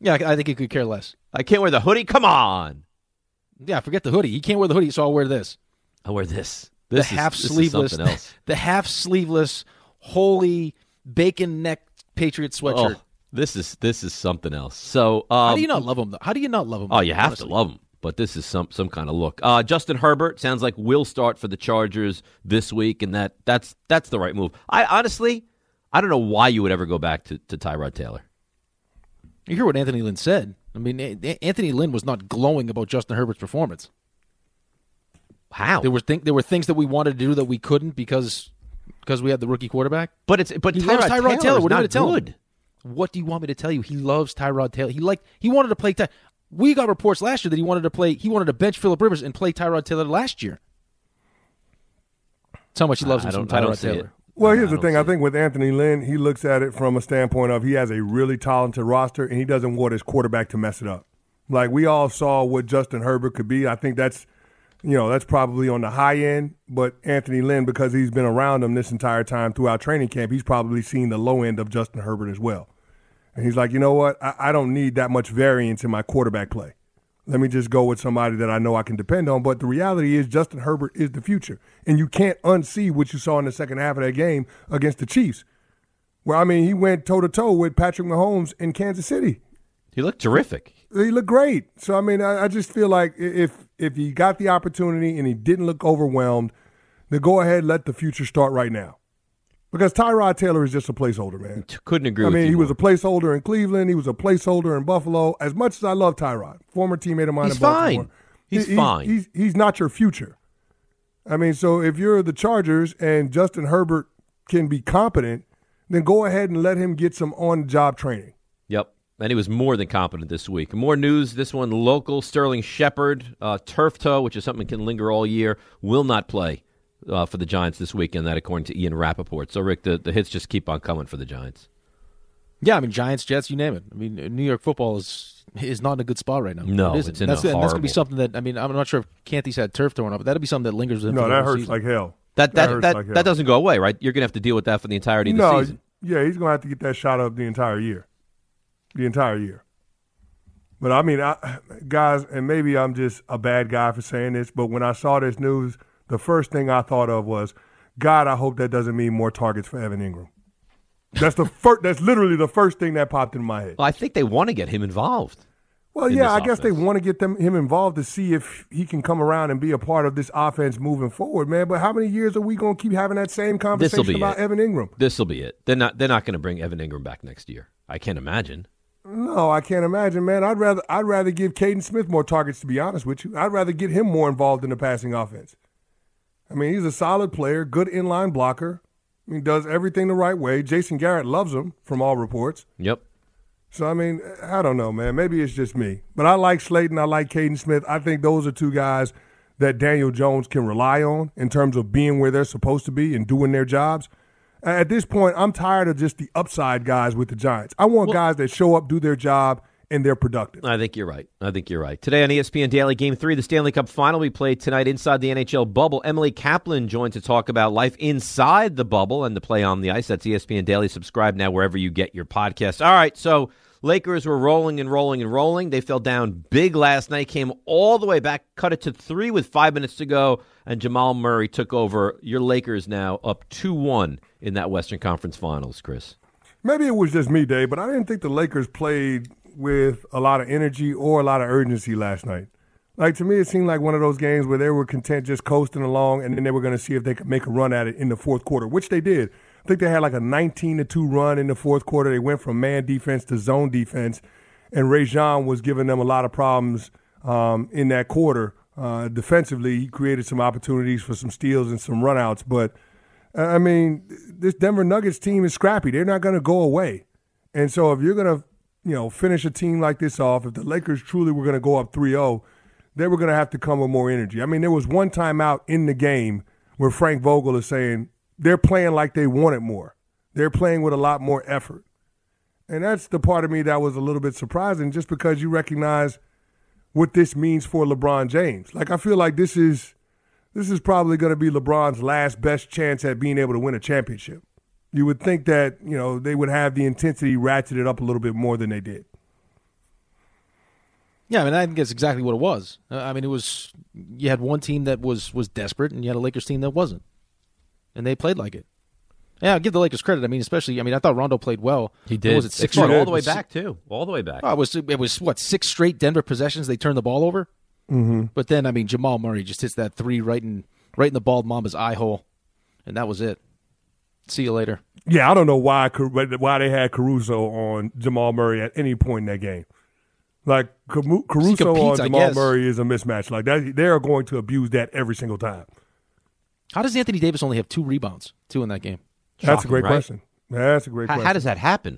Yeah, I think he could care less. I can't wear the hoodie? Come on. Yeah, forget the hoodie. He can't wear the hoodie, so I'll wear this. I'll wear this. This the is, half this sleeveless, is something else. The half sleeveless, holy bacon neck Patriot sweatshirt. Oh, this is this is something else. So um, how do you not love him? Though? How do you not love him? Oh, you have honestly? to love him. But this is some some kind of look. Uh, Justin Herbert sounds like will start for the Chargers this week, and that that's that's the right move. I honestly, I don't know why you would ever go back to, to Tyrod Taylor. You hear what Anthony Lynn said. I mean, Anthony Lynn was not glowing about Justin Herbert's performance. How? There was th- there were things that we wanted to do that we couldn't because because we had the rookie quarterback. But it's but he Tyrod, loves Tyrod Taylor. Taylor. What not do you tell good. him? What do you want me to tell you? He loves Tyrod Taylor. He liked he wanted to play. Ty- we got reports last year that he wanted to play. He wanted to bench Phillip Rivers and play Tyrod Taylor last year. That's how much he loves I him. don't, From I don't Tyrod see Taylor. it. Well, here's I the thing. see I think with Anthony Lynn, he looks at it from a standpoint of he has a really talented roster, and he doesn't want his quarterback to mess it up. Like, we all saw what Justin Herbert could be. I think that's, you know, that's probably on the high end. But Anthony Lynn, because he's been around him this entire time throughout training camp, he's probably seen the low end of Justin Herbert as well. And he's like, you know what? I, I don't need that much variance in my quarterback play. Let me just go with somebody that I know I can depend on. But the reality is Justin Herbert is the future. And you can't unsee what you saw in the second half of that game against the Chiefs. Where, I mean, he went toe-to-toe with Patrick Mahomes in Kansas City. He looked terrific. He looked great. So, I mean, I, I just feel like if if he got the opportunity and he didn't look overwhelmed, then go ahead and let the future start right now. Because Tyrod Taylor is just a placeholder, man. Couldn't agree I with mean, you he more. was a placeholder in Cleveland. He was a placeholder in Buffalo. As much as I love Tyrod, former teammate of mine He's in Baltimore. fine. He's he, fine. He's, he's not your future. I mean, so if you're the Chargers and Justin Herbert can be competent, then go ahead and let him get some on-the-job training. Yep. And he was more than competent this week. More news, this one local, Sterling Shepard, uh, turf toe, which is something that can linger all year, will not play uh, for the Giants this weekend, that according to Ian Rappaport. So, Rick, the, the hits just keep on coming for the Giants. Yeah, I mean, Giants, Jets, you name it. I mean, New York football is is not in a good spot right now. No, it isn't. it's in that's, a and that's going to be horrible- something that, I mean, I'm not sure if Canty's had turf toe or not, but that'll be something that lingers with him No, for the that whole hurts season. like hell. That That that hurts that, like hell. that doesn't go away, right? You're going to have to deal with that for the entirety of the No, season. yeah, he's going to have to get that shot up the entire year. The entire year. But, I mean, I, guys, and maybe I'm just a bad guy for saying this, but when I saw this news, the first thing I thought of was, God, I hope that doesn't mean more targets for Evan Ingram. That's the first. That's literally the first thing that popped in my head. Well, I think they want to get him involved. Well, in yeah, I this guess they offense. want to get them him involved to see if he can come around and be a part of this offense moving forward, man. But how many years are we going to keep having that same This'll conversation be about it. Evan Ingram? This will be it. They're not. They're not going to bring Evan Ingram back next year. I can't imagine. No, I can't imagine, man. I'd rather I'd rather give Caden Smith more targets, to be honest with you. I'd rather get him more involved in the passing offense. I mean, he's a solid player, good inline blocker. I mean, does everything the right way. Jason Garrett loves him, from all reports. Yep. So, I mean, I don't know, man. Maybe it's just me. But I like Slayton. I like Caden Smith. I think those are two guys that Daniel Jones can rely on in terms of being where they're supposed to be and doing their jobs. At this point, I'm tired of just the upside guys with the Giants. I want Well- guys that show up, do their job, and they're productive. I think you're right. I think you're right. Today on E S P N Daily, Game three, the Stanley Cup Final, we played tonight inside the N H L bubble. Emily Kaplan joined to talk about life inside the bubble and the play on the ice. That's E S P N Daily. Subscribe now wherever you get your podcasts. All right, so Lakers were rolling and rolling and rolling. They fell down big last night, came all the way back, cut it to three with five minutes to go, and Jamal Murray took over. Your Lakers now up two one in that Western Conference Finals, Chris. Maybe it was just me, Dave, but I didn't think the Lakers played with a lot of energy or a lot of urgency last night. Like, to me, it seemed like one of those games where they were content just coasting along, and then they were going to see if they could make a run at it in the fourth quarter, which they did. I think they had like a nineteen to two run in the fourth quarter. They went from man defense to zone defense, and Rajon was giving them a lot of problems um, in that quarter. Uh, defensively, he created some opportunities for some steals and some runouts. But, uh, I mean, this Denver Nuggets team is scrappy. They're not going to go away. And so if you're going to, you know, finish a team like this off, if the Lakers truly were going to go up three oh, they were going to have to come with more energy. I mean, there was one timeout in the game where Frank Vogel is saying they're playing like they wanted more. They're playing with a lot more effort. And that's the part of me that was a little bit surprising, just because you recognize what this means for LeBron James. Like, I feel like this is this is probably going to be LeBron's last best chance at being able to win a championship. You would think that, you know, they would have the intensity ratcheted up a little bit more than they did. Yeah, I mean, I think that's exactly what it was. Uh, I mean, it was you had one team that was was desperate, and you had a Lakers team that wasn't, and they played like it. Yeah, I'll give the Lakers credit. I mean, especially, I mean, I thought Rondo played well. He did. Was it six They fought straight? all the way back, too. All the way back. Oh, it was it was what six straight Denver possessions they turned the ball over. Mm-hmm. But then, I mean, Jamal Murray just hits that three right in right in the bald Mamba's eye hole, and that was it. See you later. Yeah, I don't know why why they had Caruso on Jamal Murray at any point in that game. Like Caruso competes, on I Jamal guess. Murray is a mismatch. Like that, they are going to abuse that every single time. How does Anthony Davis only have two rebounds, two in that game? That's Shocking, a great right? question. That's a great How, question. how does that happen?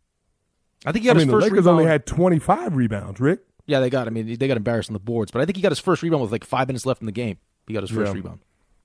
I think he got I his mean, the first Lakers rebound. only had twenty-five rebounds, Rick. Yeah, they got. I mean, they got embarrassed on the boards, but I think he got his first rebound with like five minutes left in the game. He got his first Yeah. rebound.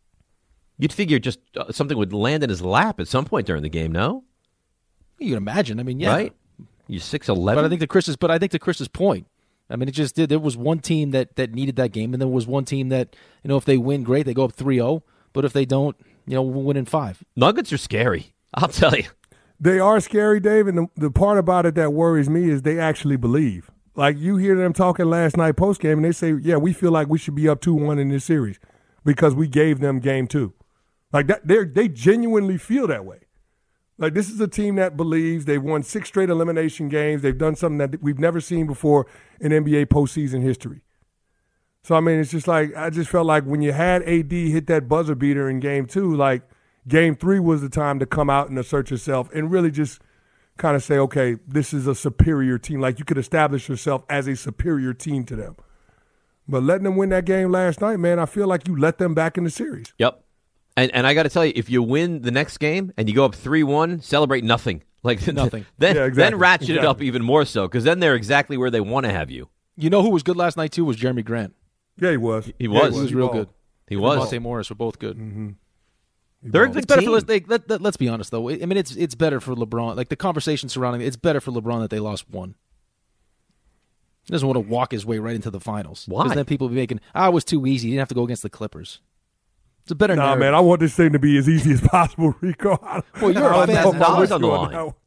You'd figure just uh, something would land in his lap at some point during the game, no? You can imagine. I mean, yeah, Right? You're six eleven? But I think to Chris's, but I think to Chris's point, I mean, it just did. There was one team that, that needed that game, and there was one team that, you know, if they win, great, they go up three oh. But if they don't, you know, we'll win in five. Nuggets are scary. I'll tell you. They are scary, Dave, and the, the part about it that worries me is they actually believe. Like, you hear them talking last night post-game, and they say, yeah, we feel like we should be up two one in this series because we gave them game two. Like, that, they they genuinely feel that way. Like, this is a team that believes. They've won six straight elimination games. They've done something that we've never seen before in N B A postseason history. So, I mean, it's just like, I just felt like when you had A D hit that buzzer beater in game two, like, game three was the time to come out and assert yourself and really just kind of say, okay, this is a superior team. Like, you could establish yourself as a superior team to them. But letting them win that game last night, man, I feel like you let them back in the series. Yep. And and I got to tell you, if you win the next game and you go up three one, celebrate nothing. Like Nothing. Then, Yeah, exactly. then ratchet Exactly. it up even more so because then they're exactly where they want to have you. You know who was good last night, too, was Jeremy Grant. Yeah, he was. He Yeah, was. He was real good. He And was. Monte Morris were both good. Mm-hmm. They're a good It's better team. for they, let, let, let's be honest though. I mean, it's it's better for LeBron. Like the conversation surrounding it, it's better for LeBron that they lost one. He doesn't want to walk his way right into the finals. Why? Because then people will be making, ah, it was too easy. He didn't have to go against the Clippers. It's a better Nah, narrative. man, I want this thing to be as easy as possible, Rico. I don't- Well, you're a I fan. don't know Dollars what's on the going line. on.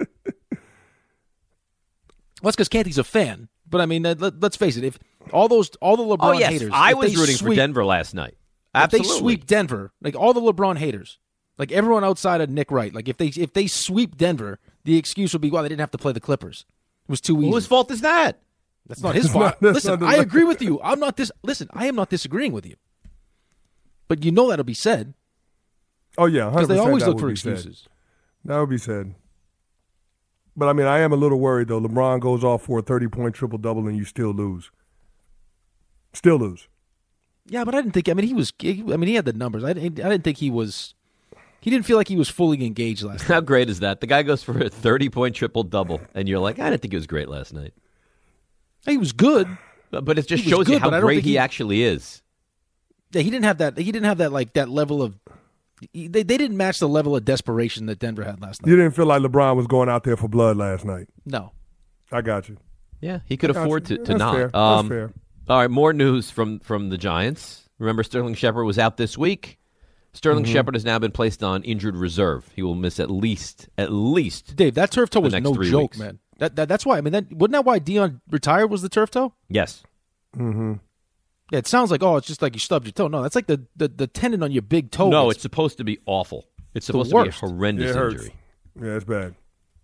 Well, that's because Canty's a fan. But I mean, let, let's face it. If all those, all the LeBron Oh, yes. haters, I if was they rooting for sweep- Denver last night. If Absolutely. they sweep Denver, like all the LeBron haters, like everyone outside of Nick Wright, like if they if they sweep Denver, the excuse would be, well, they didn't have to play the Clippers. It was too easy. Whose fault is that? That's not his That's fault. not- that's Listen, not the- I agree with you. I'm not this. Listen, I am not disagreeing with you. But you know that'll be said Oh, yeah, one hundred because percent they always that look would for be said. excuses. That would be said. But, I mean, I am a little worried, though. LeBron goes off for a thirty-point triple-double and you still lose. Still lose. Yeah, but I didn't think. I mean, he was. I mean, he had the numbers. I didn't. I didn't think he was. He didn't feel like he was fully engaged last night. How great is that? The guy goes for a thirty-point triple-double, and you're like, I didn't think it was great last night. He was good. But but it just He was shows you good, but I how don't great think he, he- actually is. Yeah, he didn't have that. He didn't have that like that level of. He, they they didn't match the level of desperation that Denver had last night. You didn't feel like LeBron was going out there for blood last night. No. I got you. Yeah, he could I got afford you. to, to That's not. fair. That's Um, fair. All right, more news from, from the Giants. Remember, Sterling Shepard was out this week. Sterling Mm-hmm. Shepard has now been placed on injured reserve. He will miss at least at least. Dave, that turf toe The was next no three joke, weeks. man. That, that that's why. I mean, that wasn't that why Dion retired was the turf toe? Yes. Mm-hmm. Yeah, it sounds like oh, it's just like you stubbed your toe. No, that's like the the, the tendon on your big toe. No, was- it's supposed to be awful. It's The supposed worst. to be a horrendous It hurts. injury. Yeah, it's bad.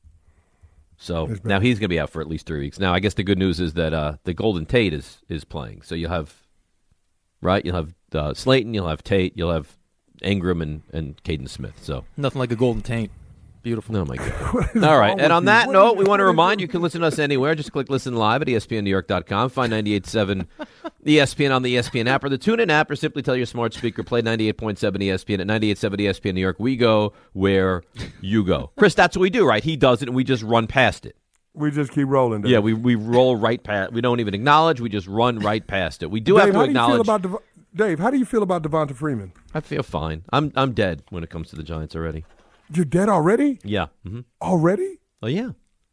So It's bad. now he's going to be out for at least three weeks. Now, I guess the good news is that uh, the Golden Tate is is playing. So you'll have, right? You'll have uh, Slayton, you'll have Tate, you'll have Ingram and, and Caden Smith. So, nothing like a golden taint. Beautiful. oh my God. All right. And on that note, we want to remind you, you can listen to us anywhere. Just click listen live at E S P N New York dot com. Find ninety-eight point seven E S P N on the E S P N app or the TuneIn app, or simply tell your smart speaker, play ninety-eight point seven E S P N at ninety-eight point seven E S P N New York. We go where you go. Chris, that's what we do, right? He does it, and we just run past it. We just keep rolling. Dave. Yeah, we, we roll right past. We don't even acknowledge. We just run right past it. We do Dave, have to how do you feel acknowledge. about Dev- Dave, how do you feel about Devonta Freeman? I feel fine. I'm I'm dead when it comes to the Giants already. You're dead already? Yeah. Mm-hmm. Already? Oh yeah.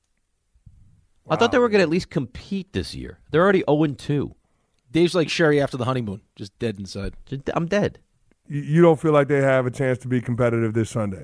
I thought they were going to at least compete this year. They're already zero and two. Dave's like Sherry after the honeymoon, just dead inside. Just- I'm dead. You, you don't feel like they have a chance to be competitive this Sunday?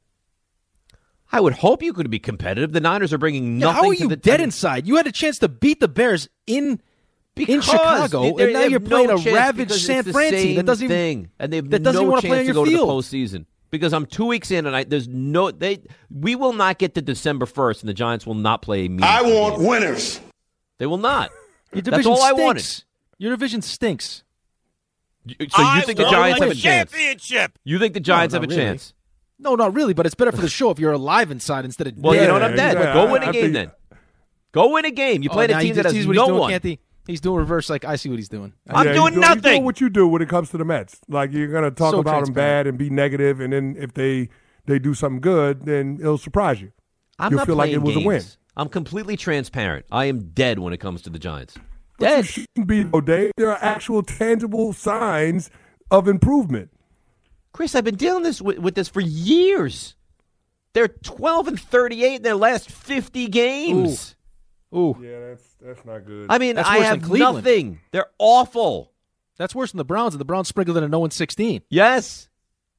I would hope you could be competitive. The Niners are bringing Yeah, nothing how are to you the dead inside? You had a chance to beat the Bears in Because in Chicago, they, and now they you're have playing no a chance ravaged because San it's the Francisco same that doesn't even thing, and they have that doesn't no want to play on chance to your go field. to the postseason. Because I'm two weeks in, and I, there's no they. We will not get to December first, and the Giants will not play a meaningful I want game. winners. They will not. Your That's division all I stinks. wanted. Your division stinks. So you I think the want Giants a have a chance? championship. You think the Giants No, have a not really. chance? No, not really, but it's better for the show if you're alive inside instead of Well, dead. you know what? I'm dead. Yeah, Go I- win a I game think- then. Go win a game. You Oh, play a now team he that just has sees what no he's doing, one. can't he? He's doing reverse. Like I see what he's doing. I'm Yeah, doing you do, You nothing. know what you do when it comes to the Mets. Like you're going to talk So about them transparent. bad and be negative, and then if they they do something good, then it'll surprise you. I'm You'll not feel like playing it was games. a win. I'm completely transparent. I am dead when it comes to the Giants. But you Dead. shouldn't be, though, Dave. There are actual tangible signs of improvement. Chris, I've been dealing this with, with this for years. They're twelve and thirty-eight in their last fifty games. Ooh, Yeah, that's that's not good. I mean, That's I worse than have Cleveland. nothing. They're awful. that's worse than the Browns, and the Browns sprinkled in a no and sixteen. Yes.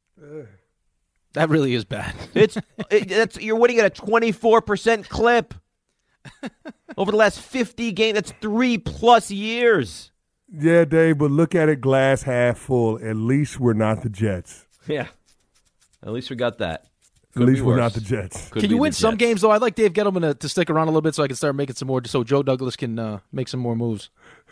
That really is bad. It's it, that's you're winning at a twenty-four percent clip over the last fifty games. That's three plus years. Yeah, Dave, but look at it glass half full. At least we're not the Jets. Yeah. At least we got that. At Could least be we're worse. not the Jets. Could Can be you the win some Jets. games though? I'd like Dave Gettleman to, to stick around a little bit so I can start making some more. So Joe Douglas can uh, make some more moves.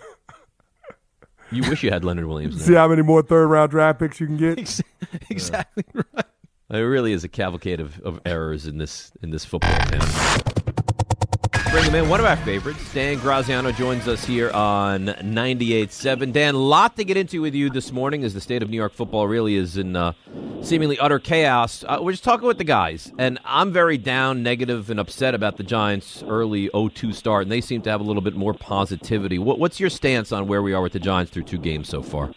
You wish you had Leonard Williams. See Now. how many more third round draft picks you can get? exactly right. It really is a cavalcade of, of errors in this in this football town. Bring him in. One of our favorites, Dan Graziano, joins us here on ninety-eight point seven. Dan, a lot to get into with you this morning as the state of New York football really is in uh, seemingly utter chaos. Uh, we're just talking with the guys, and I'm very down, negative, and upset about the Giants' early oh two start, and they seem to have a little bit more positivity. What, what's your stance on where we are with the Giants through two games so far?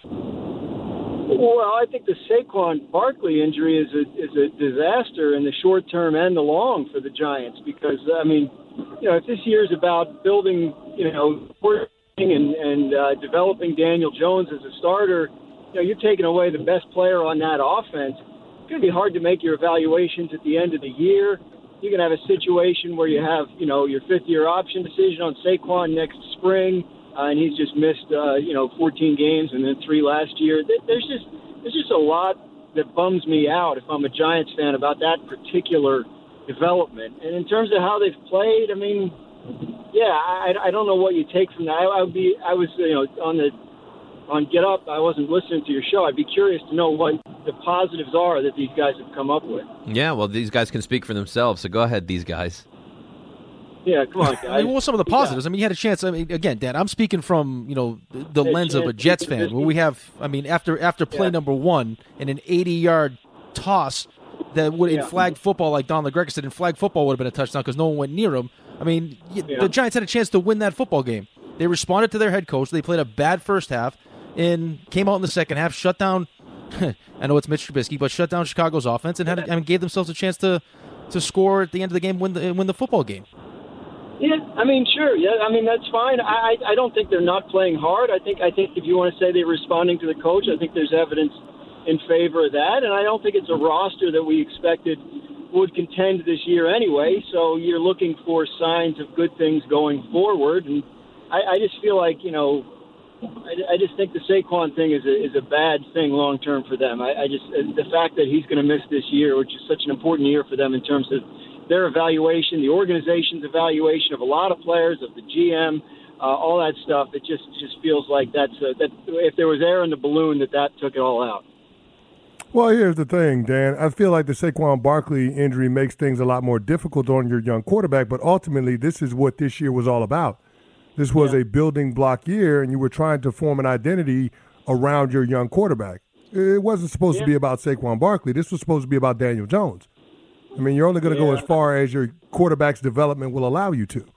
Well, I think the Saquon Barkley injury is a is a disaster in the short term and the long for the Giants because, I mean, you know, if this year is about building, you know, and, and uh, developing Daniel Jones as a starter, you know, you're taking away the best player on that offense. It's going to be hard to make your evaluations at the end of the year. You're going to have a situation where you have, you know, your fifth-year option decision on Saquon next spring. Uh, and he's just missed, uh, you know, fourteen games and then three last year. There's just there's just a lot that bums me out if I'm a Giants fan about that particular development. And in terms of how they've played, I mean, yeah, I, I don't know what you take from that. I, I would be, I was, you know, on the on Get Up. I wasn't listening to your show. I'd be curious to know what the positives are that these guys have come up with. Yeah, well, these guys can speak for themselves, so go ahead, these guys. Yeah, come on, guys. I mean, what were some of the positives? I mean, you had a chance. I mean, again, Dan, I'm speaking from you know the, the Yeah, lens of a yeah, Jets yeah, fan, yeah. where we have. I mean, after after play Yeah. number one and an eighty-yard toss that would in Yeah. flag football, like Don LeGreg said, in flag football would have been a touchdown because no one went near him. I mean, y Yeah. the Giants had a chance to win that football game. They responded to their head coach. They played a bad first half and came out in the second half, shut down. I know it's Mitch Trubisky, but shut down Chicago's offense and had a, I mean, gave themselves a chance to to score at the end of the game, win the win the football game. Yeah, I mean, sure. Yeah, I mean that's fine. I I I don't think they're not playing hard. I think I think if you want to say they're responding to the coach, I think there's evidence in favor of that. And I don't think it's a roster that we expected would contend this year anyway. So you're looking for signs of good things going forward. And I, I just feel like you know, I, I just think the Saquon thing is a is a bad thing long term for them. I, I just the fact that he's going to miss this year, which is such an important year for them in terms of their evaluation, the organization's evaluation of a lot of players, of the G M, uh, all that stuff. It just just feels like that's a, that if there was air in the balloon, that that took it all out. Well, here's the thing, Dan. I feel like the Saquon Barkley injury makes things a lot more difficult on your young quarterback, but ultimately this is what this year was all about. This was Yeah. a building block year, and you were trying to form an identity around your young quarterback. It wasn't supposed Yeah. to be about Saquon Barkley. This was supposed to be about Daniel Jones. I mean, you're only going to go Yeah. as far as your quarterback's development will allow you to.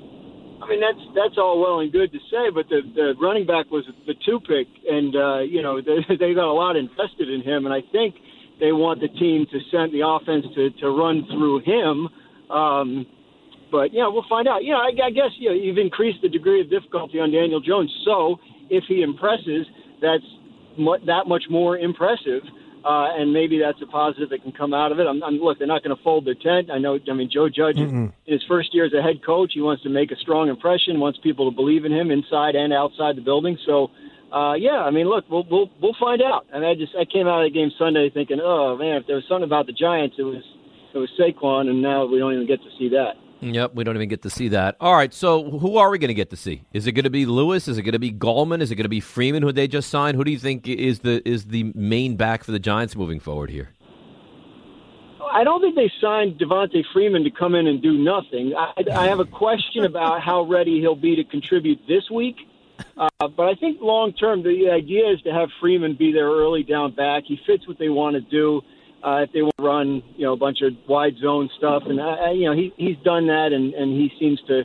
I mean, that's that's all well and good to say, but the, the running back was the two pick, and uh, you know they, they got a lot invested in him, and I think they want the team to send the offense to, to run through him. Um, but yeah, we'll find out. You know, I, I guess you know, you've increased the degree of difficulty on Daniel Jones, so if he impresses, that's mu- that much more impressive. Uh, and maybe that's a positive that can come out of it. I'm, I'm, look, they're not going to fold their tent. I know. I mean, Joe Judge, Mm-mm. in his first year as a head coach, he wants to make a strong impression, wants people to believe in him inside and outside the building. So, uh, yeah, I mean, look, we'll we'll we'll find out. And I just I came out of the game Sunday thinking, oh man, if there was something about the Giants, it was it was Saquon, and now we don't even get to see that. Yep, we don't even get to see that. All right, so who are we going to get to see? Is it going to be Lewis? Is it going to be Gallman? Is it going to be Freeman, who they just signed? Who do you think is the is the main back for the Giants moving forward here? I don't think they signed Devontae Freeman to come in and do nothing. I, I have a question about how ready he'll be to contribute this week. Uh, but I think long term, the idea is to have Freeman be their early down back. He fits what they want to do. Uh, if they want to run, you know, a bunch of wide zone stuff, and uh, you know, he he's done that, and, and he seems to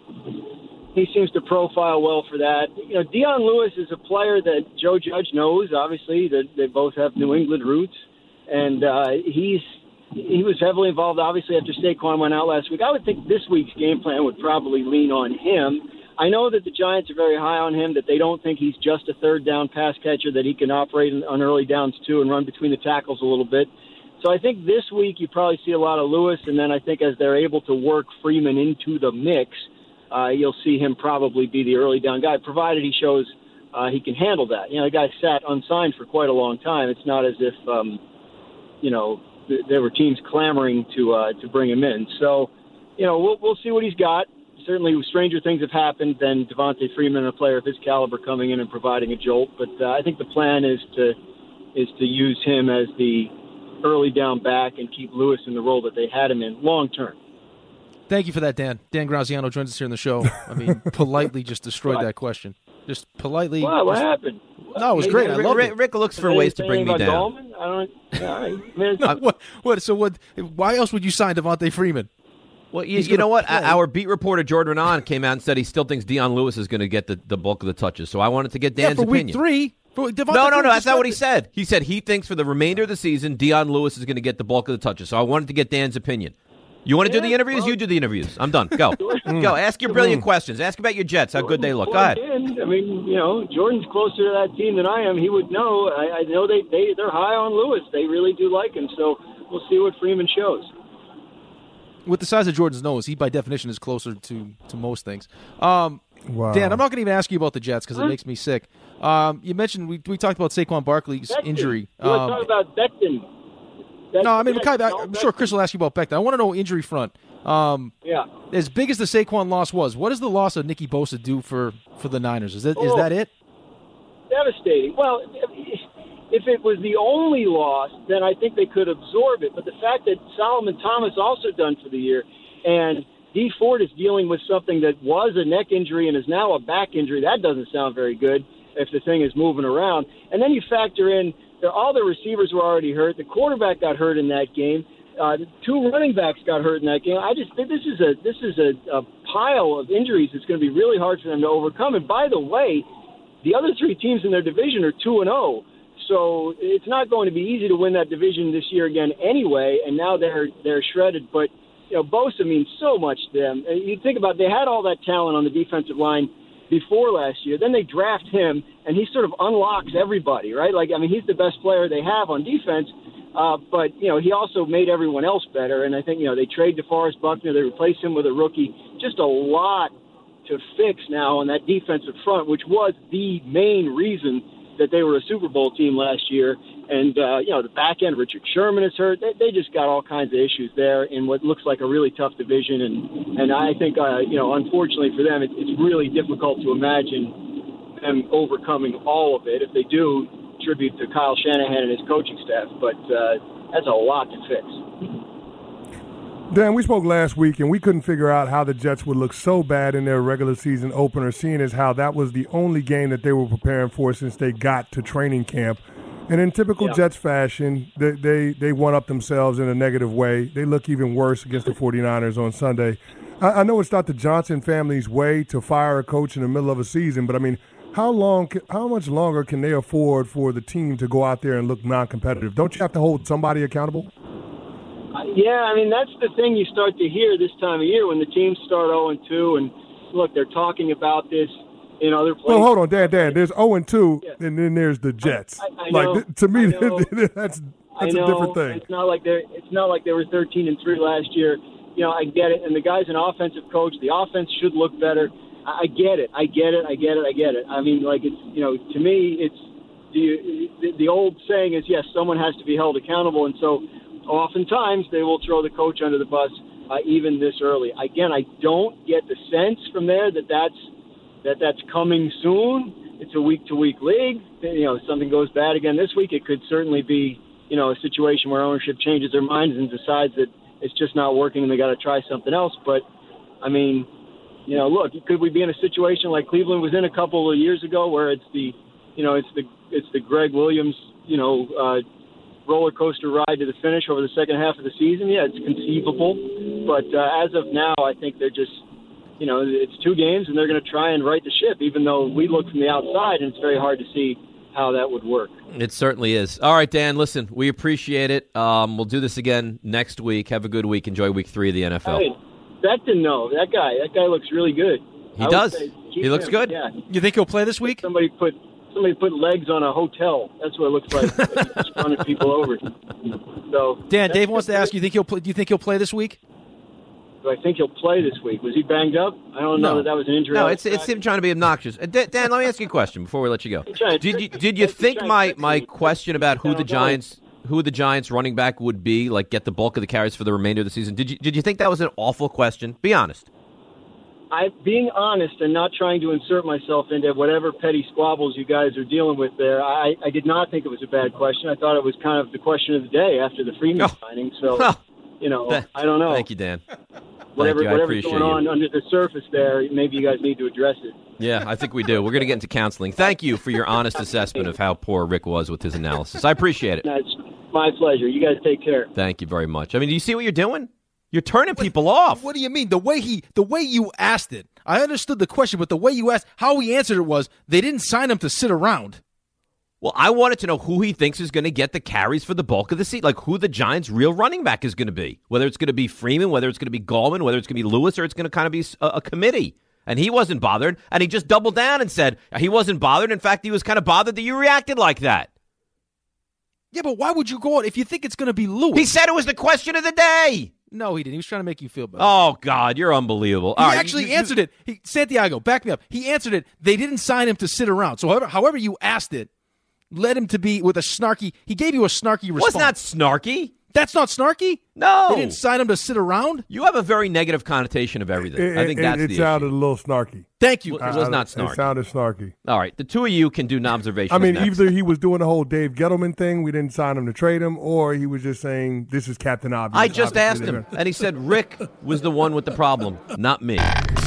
he seems to profile well for that. You know, Dion Lewis is a player that Joe Judge knows. Obviously, that they both have New England roots, and uh, he's he was heavily involved. Obviously, after Saquon went out last week, I would think this week's game plan would probably lean on him. I know that the Giants are very high on him, that they don't think he's just a third down pass catcher, that he can operate on early downs too and run between the tackles a little bit. So I think this week you probably see a lot of Lewis, and then I think as they're able to work Freeman into the mix, uh, you'll see him probably be the early down guy, provided he shows uh, he can handle that. You know, the guy sat unsigned for quite a long time. It's not as if, um, you know, th- there were teams clamoring to uh, to bring him in. So, you know, we'll we'll see what he's got. Certainly stranger things have happened than Devontae Freeman, a player of his caliber, coming in and providing a jolt. But uh, I think the plan is to is to use him as the early down back and keep Lewis in the role that they had him in long term. Thank you for that, Dan. Dan Graziano joins us here on the show. I mean, politely just destroyed that question. Just politely. Wow, what just, happened? No, it was great. I love Rick, it. Rick looks for ways to bring me down. Gallman? I don't. Yeah, I mean, no, what, what? So what? Why else would you sign Devontae Freeman? Well, you, you know what? Play. Our beat reporter Jordan Renan came out and said he still thinks Dion Lewis is going to get the, the bulk of the touches. So I wanted to get Dan's yeah, for opinion. Week three. No, no, no, that's not what he said. He said he thinks for the remainder of the season, Dion Lewis is going to get the bulk of the touches. So I wanted to get Dan's opinion. You want to yeah, do the interviews? well, you do the interviews. I'm done. Go. Go. Ask your brilliant questions. Ask about your Jets, how good they look. Go ahead. In. I mean, you know, Jordan's closer to that team than I am. He would know. I, I know they, they, they're high on Lewis. They really do like him. So we'll see what Freeman shows. With the size of Jordan's nose, he by definition is closer to, to most things. Um, wow. Dan, I'm not going to even ask you about the Jets because it makes me sick. Um, you mentioned we we talked about Saquon Barkley's Becton. injury. You want Um, to talk about Becton? Becton. no, I mean, kind of, no, I'm sure Chris will ask you about Becton. I want to know injury front. Um, yeah. As big as the Saquon loss was, what does the loss of Nicky Bosa do for, for the Niners? Is that, oh, is that it? Devastating. Well, if it was the only loss, then I think they could absorb it. But the fact that Solomon Thomas also done for the year, and Dee Ford is dealing with something that was a neck injury and is now a back injury, that doesn't sound very good if the thing is moving around. And then you factor in that all the receivers were already hurt. The quarterback got hurt in that game. Uh, the two running backs got hurt in that game. I just think this is a this is a, a pile of injuries that's going to be really hard for them to overcome. And by the way, the other three teams in their division are two and zero, so it's not going to be easy to win that division this year again anyway. And now they're they're shredded. But you know, Bosa means so much to them. You think about it, they had all that talent on the defensive line before last year. Then they draft him, and he sort of unlocks everybody, right? Like, I mean, he's the best player they have on defense, uh, but, you know, he also made everyone else better. And I think, you know, they trade DeForest Buckner. They replace him with a rookie. Just a lot to fix now on that defensive front, which was the main reason that they were a Super Bowl team last year. And, uh, you know, the back end, Richard Sherman is hurt. They, they just got all kinds of issues there in what looks like a really tough division. And, and I think, uh, you know, unfortunately for them, it, it's really difficult to imagine them overcoming all of it. If they do, tribute to Kyle Shanahan and his coaching staff. But uh, that's a lot to fix. Dan, we spoke last week, and we couldn't figure out how the Jets would look so bad in their regular season opener, seeing as how that was the only game that they were preparing for since they got to training camp. And in typical yeah. Jets fashion, they, they, they one-up themselves in a negative way. They look even worse against the 49ers on Sunday. I, I know it's not the Johnson family's way to fire a coach in the middle of a season, but, I mean, how long, how much longer can they afford for the team to go out there and look non-competitive? Don't you have to hold somebody accountable? Yeah, I mean, that's the thing you start to hear this time of year when the teams start oh and two, and look, they're talking about this in other places. Well, hold on, Dan, Dan. There's oh and two, yeah. and then there's the Jets. I, I like know, th- to me, know. that's That's I know a different thing. It's not like they're. It's not like they were thirteen and three last year. You know, I get it. And the guy's an offensive coach. The offense should look better. I, I get it. I get it. I get it. I get it. I mean, like it's. You know, to me, it's the the, the old saying is yes, someone has to be held accountable, and so oftentimes they will throw the coach under the bus uh, even this early. Again, I don't get the sense from there that that's that that's coming soon. It's a week-to-week league. You know, if something goes bad again this week, it could certainly be, you know, a situation where ownership changes their minds and decides that it's just not working and they got to try something else. But, I mean, you know, look, could we be in a situation like Cleveland was in a couple of years ago where it's the, you know, it's the it's the Greg Williams, you know, uh, roller coaster ride to the finish over the second half of the season? Yeah, it's conceivable. But uh, as of now, I think they're just, you know, it's two games and they're going to try and right the ship, even though we look from the outside and it's very hard to see how that would work. It certainly is. All right, Dan, listen, we appreciate it. Um, we'll do this again next week. Have a good week. Enjoy week three of the N F L. Hey, Becton, no, that guy, that guy looks really good. He I does. He looks him. good. Yeah. You think he'll play this week? Somebody put somebody put legs on a hotel. That's what it looks like. Like he's just running people over. So Dan, Dave wants to ask you, think he'll play, do you think he'll play this week? Do I think he'll play this week? Was he banged up? I don't know No. that that was an injury. No, it's it's him trying to be obnoxious. Uh, Dan, Dan, let me ask you a question before we let you go. trying- Did you did you he's think trying my to- my question about who the Giants who the Giants running back would be, like get the bulk of the carries for the remainder of the season? Did you did you think that was an awful question? Be honest. I, being honest and not trying to insert myself into whatever petty squabbles you guys are dealing with there, I, I did not think it was a bad question. I thought it was kind of the question of the day after the Freeman Oh. signing. So, Oh. you know, Th- I don't know. Thank you, Dan. Whatever, Thank you. I whatever's appreciate going on you. under the surface there, maybe you guys need to address it. Yeah, I think we do. We're going to get into counseling. Thank you for your honest assessment of how poor Rick was with his analysis. I appreciate it. That's my pleasure. You guys take care. Thank you very much. I mean, do you see what you're doing? You're turning people off. What do you mean? The way he, the way you asked it, I understood the question, but the way you asked, how he answered it was, they didn't sign him to sit around. Well, I wanted to know who he thinks is going to get the carries for the bulk of the season, like who the Giants' real running back is going to be. Whether it's going to be Freeman, whether it's going to be Gallman, whether it's going to be Lewis, or it's going to kind of be a, a committee. And he wasn't bothered, and he just doubled down and said he wasn't bothered. In fact, he was kind of bothered that you reacted like that. Yeah, but why would you go out if you think it's going to be Lewis? He said it was the question of the day. No, he didn't. He was trying to make you feel better. Oh, God, you're unbelievable. He All right, actually you- you- answered it. He, Santiago, back me up. He answered it. They didn't sign him to sit around. So however, however you asked it, led him to be with a snarky. He gave you a snarky response. Was not snarky. That's not snarky? No. They didn't sign him to sit around? You have a very negative connotation of everything. It, I think it, that's it the sounded issue. a little snarky. Thank you. It was not snarky. It sounded snarky. All right, the two of you can do an observation. I mean, next. either he was doing the whole Dave Gettleman thing, we didn't sign him to trade him, or he was just saying, this is Captain Obvious. I just Obviously, asked they're him, gonna- and he said Rick was the one with the problem, not me.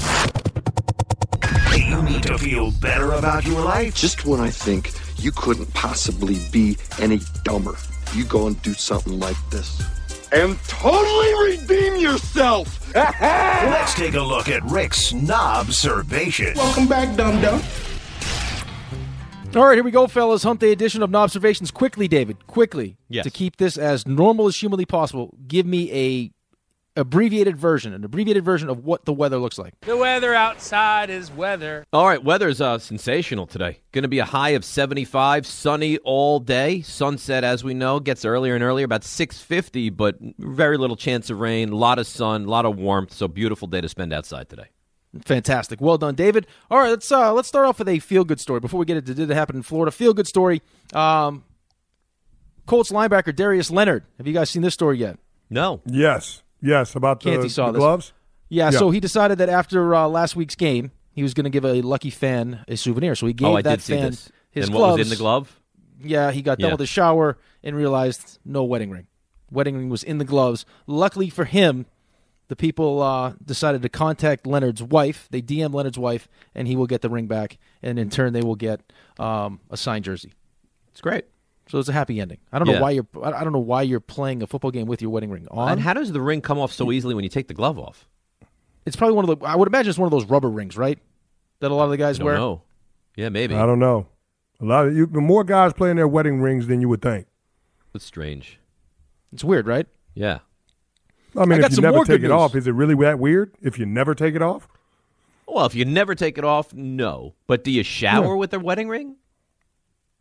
Hey, you need to feel better about your life. Just when I think you couldn't possibly be any dumber, you go and do something like this. And totally redeem yourself! Let's take a look at Rick's Knobservation. Welcome back, dum-dum. All right, here we go, fellas. Hump Day edition of Knobservations. Quickly, David, quickly, Yes. to keep this as normal as humanly possible, give me a abbreviated version, an abbreviated version of what the weather looks like. The weather outside is weather. All right, weather's uh, sensational today. Going to be a high of seventy-five, sunny all day. Sunset, as we know, gets earlier and earlier, about six fifty, but very little chance of rain, a lot of sun, a lot of warmth, so beautiful day to spend outside today. Fantastic. Well done, David. All right, let's uh, let's start off with a feel-good story. Before we get into did it happen in Florida, feel-good story. Um, Colts linebacker Darius Leonard. Have you guys seen this story yet? No. Yes, yes, about the, Canty saw the this. gloves. Yeah, Yeah. so he decided that after uh, last week's game, he was going to give a lucky fan a souvenir. So he gave Oh, I that did see fan this. his and gloves. what was in the glove? Yeah, he got done Yeah. with the shower and realized no wedding ring. Wedding ring was in the gloves. Luckily for him, the people uh, decided to contact Leonard's wife. They D M Leonard's wife, and he will get the ring back. And in turn, they will get um, a signed jersey. It's great. So it's a happy ending. I don't Yeah. know why you're. I don't know why you're playing a football game with your wedding ring on. And how does the ring come off so easily when you take the glove off? It's probably one of the. I would imagine it's one of those rubber rings, right? That a lot of the guys I don't wear. know. Yeah, maybe. I don't know. A lot of you, more guys playing their wedding rings than you would think. That's strange. It's weird, right? Yeah. I mean, I got if you some never more take good it news. off, is it really that weird? If you never take it off, Well, if you never take it off, no. But do you shower Yeah. with a wedding ring?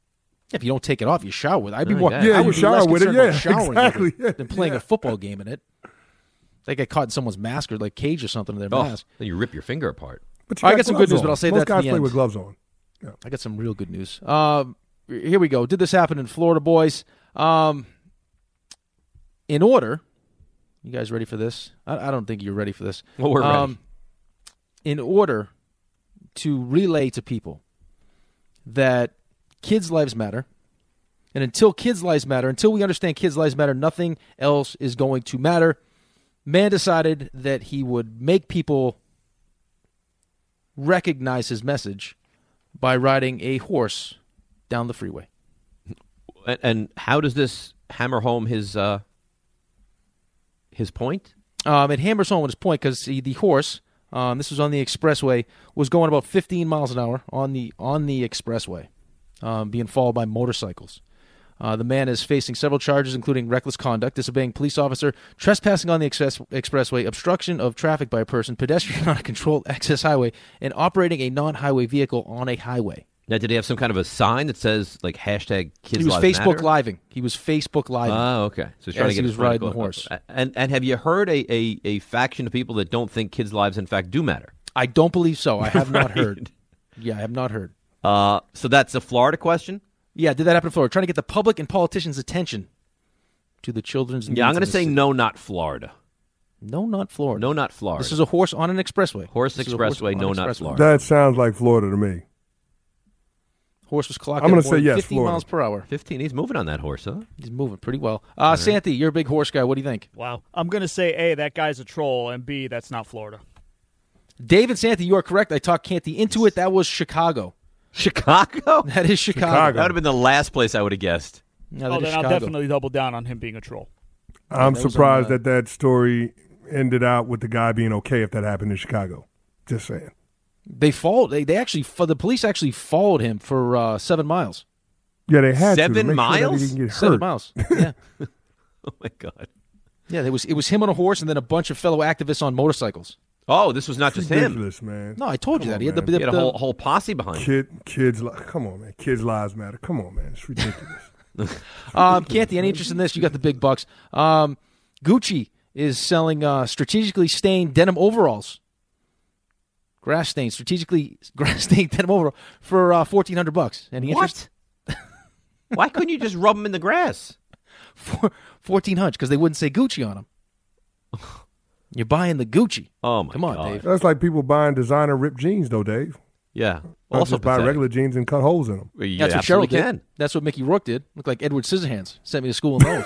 If you don't take it off, you shower with it. I'd be Oh, more. yeah. Yeah, I you would be shower less with it, concerned yeah, about showering exactly, with it yeah, than playing yeah. a football game in it. They get caught in someone's mask or like cage or something in their Oh, mask. then you rip your finger apart. But you I got got some gloves good news, on. but I'll say Most that guys at the play end. with gloves on. I got some real good news. Um, here we go. Did this happen in Florida, boys? Um, in order, you guys ready for this? I, I don't think you're ready for this. Well, we're um, ready. In order to relay to people that kids' lives matter, and until kids' lives matter, until we understand kids' lives matter, nothing else is going to matter. Man decided that he would make people recognize his message by riding a horse down the freeway. And, and how does this hammer home his uh, his point? Um, it hammers home his point because the horse, um, this was on the expressway, was going about fifteen miles an hour on the on the expressway, um, being followed by motorcycles. Uh, the man is facing several charges, including reckless conduct, disobeying police officer, trespassing on the express, expressway, obstruction of traffic by a person, pedestrian on a controlled access highway, and operating a non-highway vehicle on a highway. Now, did he have some kind of a sign that says like hashtag Kids He was Lives Facebook Matter? living. He was Facebook living. Oh, okay. So he's trying as to get he his was friend to riding go- the horse. And and have you heard a, a, a faction of people that don't think kids' lives in fact do matter? I don't believe so. I have not Right. heard. Yeah, I have not heard. Uh, so that's a Florida question. Yeah, did that happen in Florida? Trying to get the public and politicians' attention to the children's needs. Yeah, I'm going in to the say city. no, not Florida. No, not Florida. No, not Florida. This is a horse on an expressway. Horse This is a expressway, on no, an not expressway. Florida. That sounds like Florida to me. Horse was clocked I'm at gonna more say than yes, fifteen Florida. miles per hour. fifteen. He's moving on that horse, huh? He's moving pretty well. Uh, Santi, you're a big horse guy. What do you think? Wow. I'm going to say, A, that guy's a troll, and B, that's not Florida. Dave and Santi, you are correct. I talked Canty into it. That was Chicago. Chicago? That is Chicago. Chicago. That would have been the last place I would have guessed. No, Oh, that is then I'll Chicago. definitely double down on him being a troll. I'm that was surprised on, uh, that that story ended out with the guy being okay if that happened in Chicago. Just saying. They followed. They, they actually. The police actually followed him for uh, seven miles. Yeah, they had to, to Seven make sure that he miles? didn't get Seven hurt. miles. Yeah. Oh my God. Yeah, there was it was him on a horse and then a bunch of fellow activists on motorcycles. Oh, this was not just him. Ridiculous, man. No, I told Come you that. on, He had the, man. the, He had a the- whole whole posse behind him. Kid, kids, li- come on, man. Kids' lives matter. Come on, man. It's ridiculous. um, Canty, any interest in this? You got the big bucks. Um, Gucci is selling uh, strategically stained denim overalls. Grass stained, strategically grass stained denim overall for uh, fourteen hundred bucks. Any interest? What? Why couldn't you just rub them in the grass? For fourteen hundred because they wouldn't say Gucci on them. You're buying the Gucci. Oh my Come on, God. Dave. That's like people buying designer ripped jeans, though, Dave. Yeah. Not Also just buy pathetic. regular jeans and cut holes in them. Well, you That's what Cheryl absolutely did. can. That's what Mickey Rourke did. Looked like Edward Scissorhands. Sent me to school in those.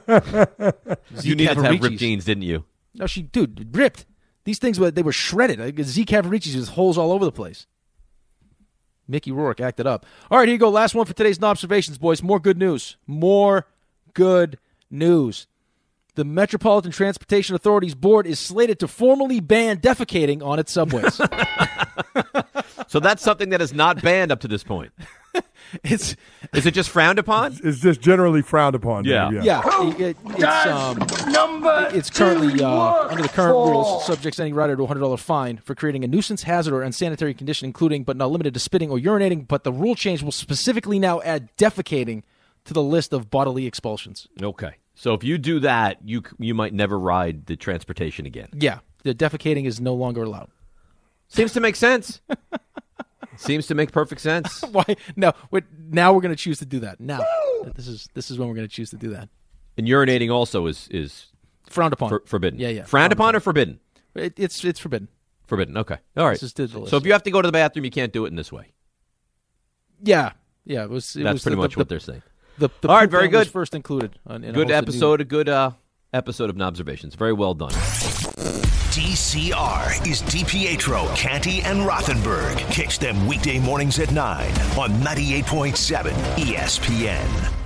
You needed to have ripped Cavaricis. jeans, didn't you? No, she, dude, ripped. These things were they were shredded. Like, Z Cavaricci's with holes all over the place. Mickey Rourke acted up. All right, here you go. Last one for today's No Observations, boys. More good news. More good news. The Metropolitan Transportation Authority's board is slated to formally ban defecating on its subways. So that's something that is not banned up to this point. it's Is it just frowned upon? It's just generally frowned upon. Dave, Yeah. yeah. yeah, it- it- it's um, Number it's currently uh, under the current rules subjects any rider to a hundred dollar fine for creating a nuisance, hazard, or unsanitary condition, including but not limited to spitting or urinating. But the rule change will specifically now add defecating to the list of bodily expulsions. Okay. So if you do that, you c- you might never ride the transportation again. Yeah, the defecating is no longer allowed. Seems to make sense. Seems to make perfect sense. Why? No, wait, now we're going to choose to do that. Now, this is this is when we're going to choose to do that. And urinating also is is Frowned upon. for, forbidden. Yeah, yeah. Frowned upon or forbidden? It, it's it's forbidden. Forbidden. Okay. All right. This is to the list. So if you have to go to the bathroom, you can't do it in this way. Yeah, yeah. It was. It That's was pretty the, much the, what they're saying. The, the All right, poop very ban was good. first included. On, in a Good hosted episode. A good uh, episode of Nobservations. Very well done. D C R is DiPietro, Canty, and Rothenberg. Catch them weekday mornings at nine on ninety-eight point seven E S P N.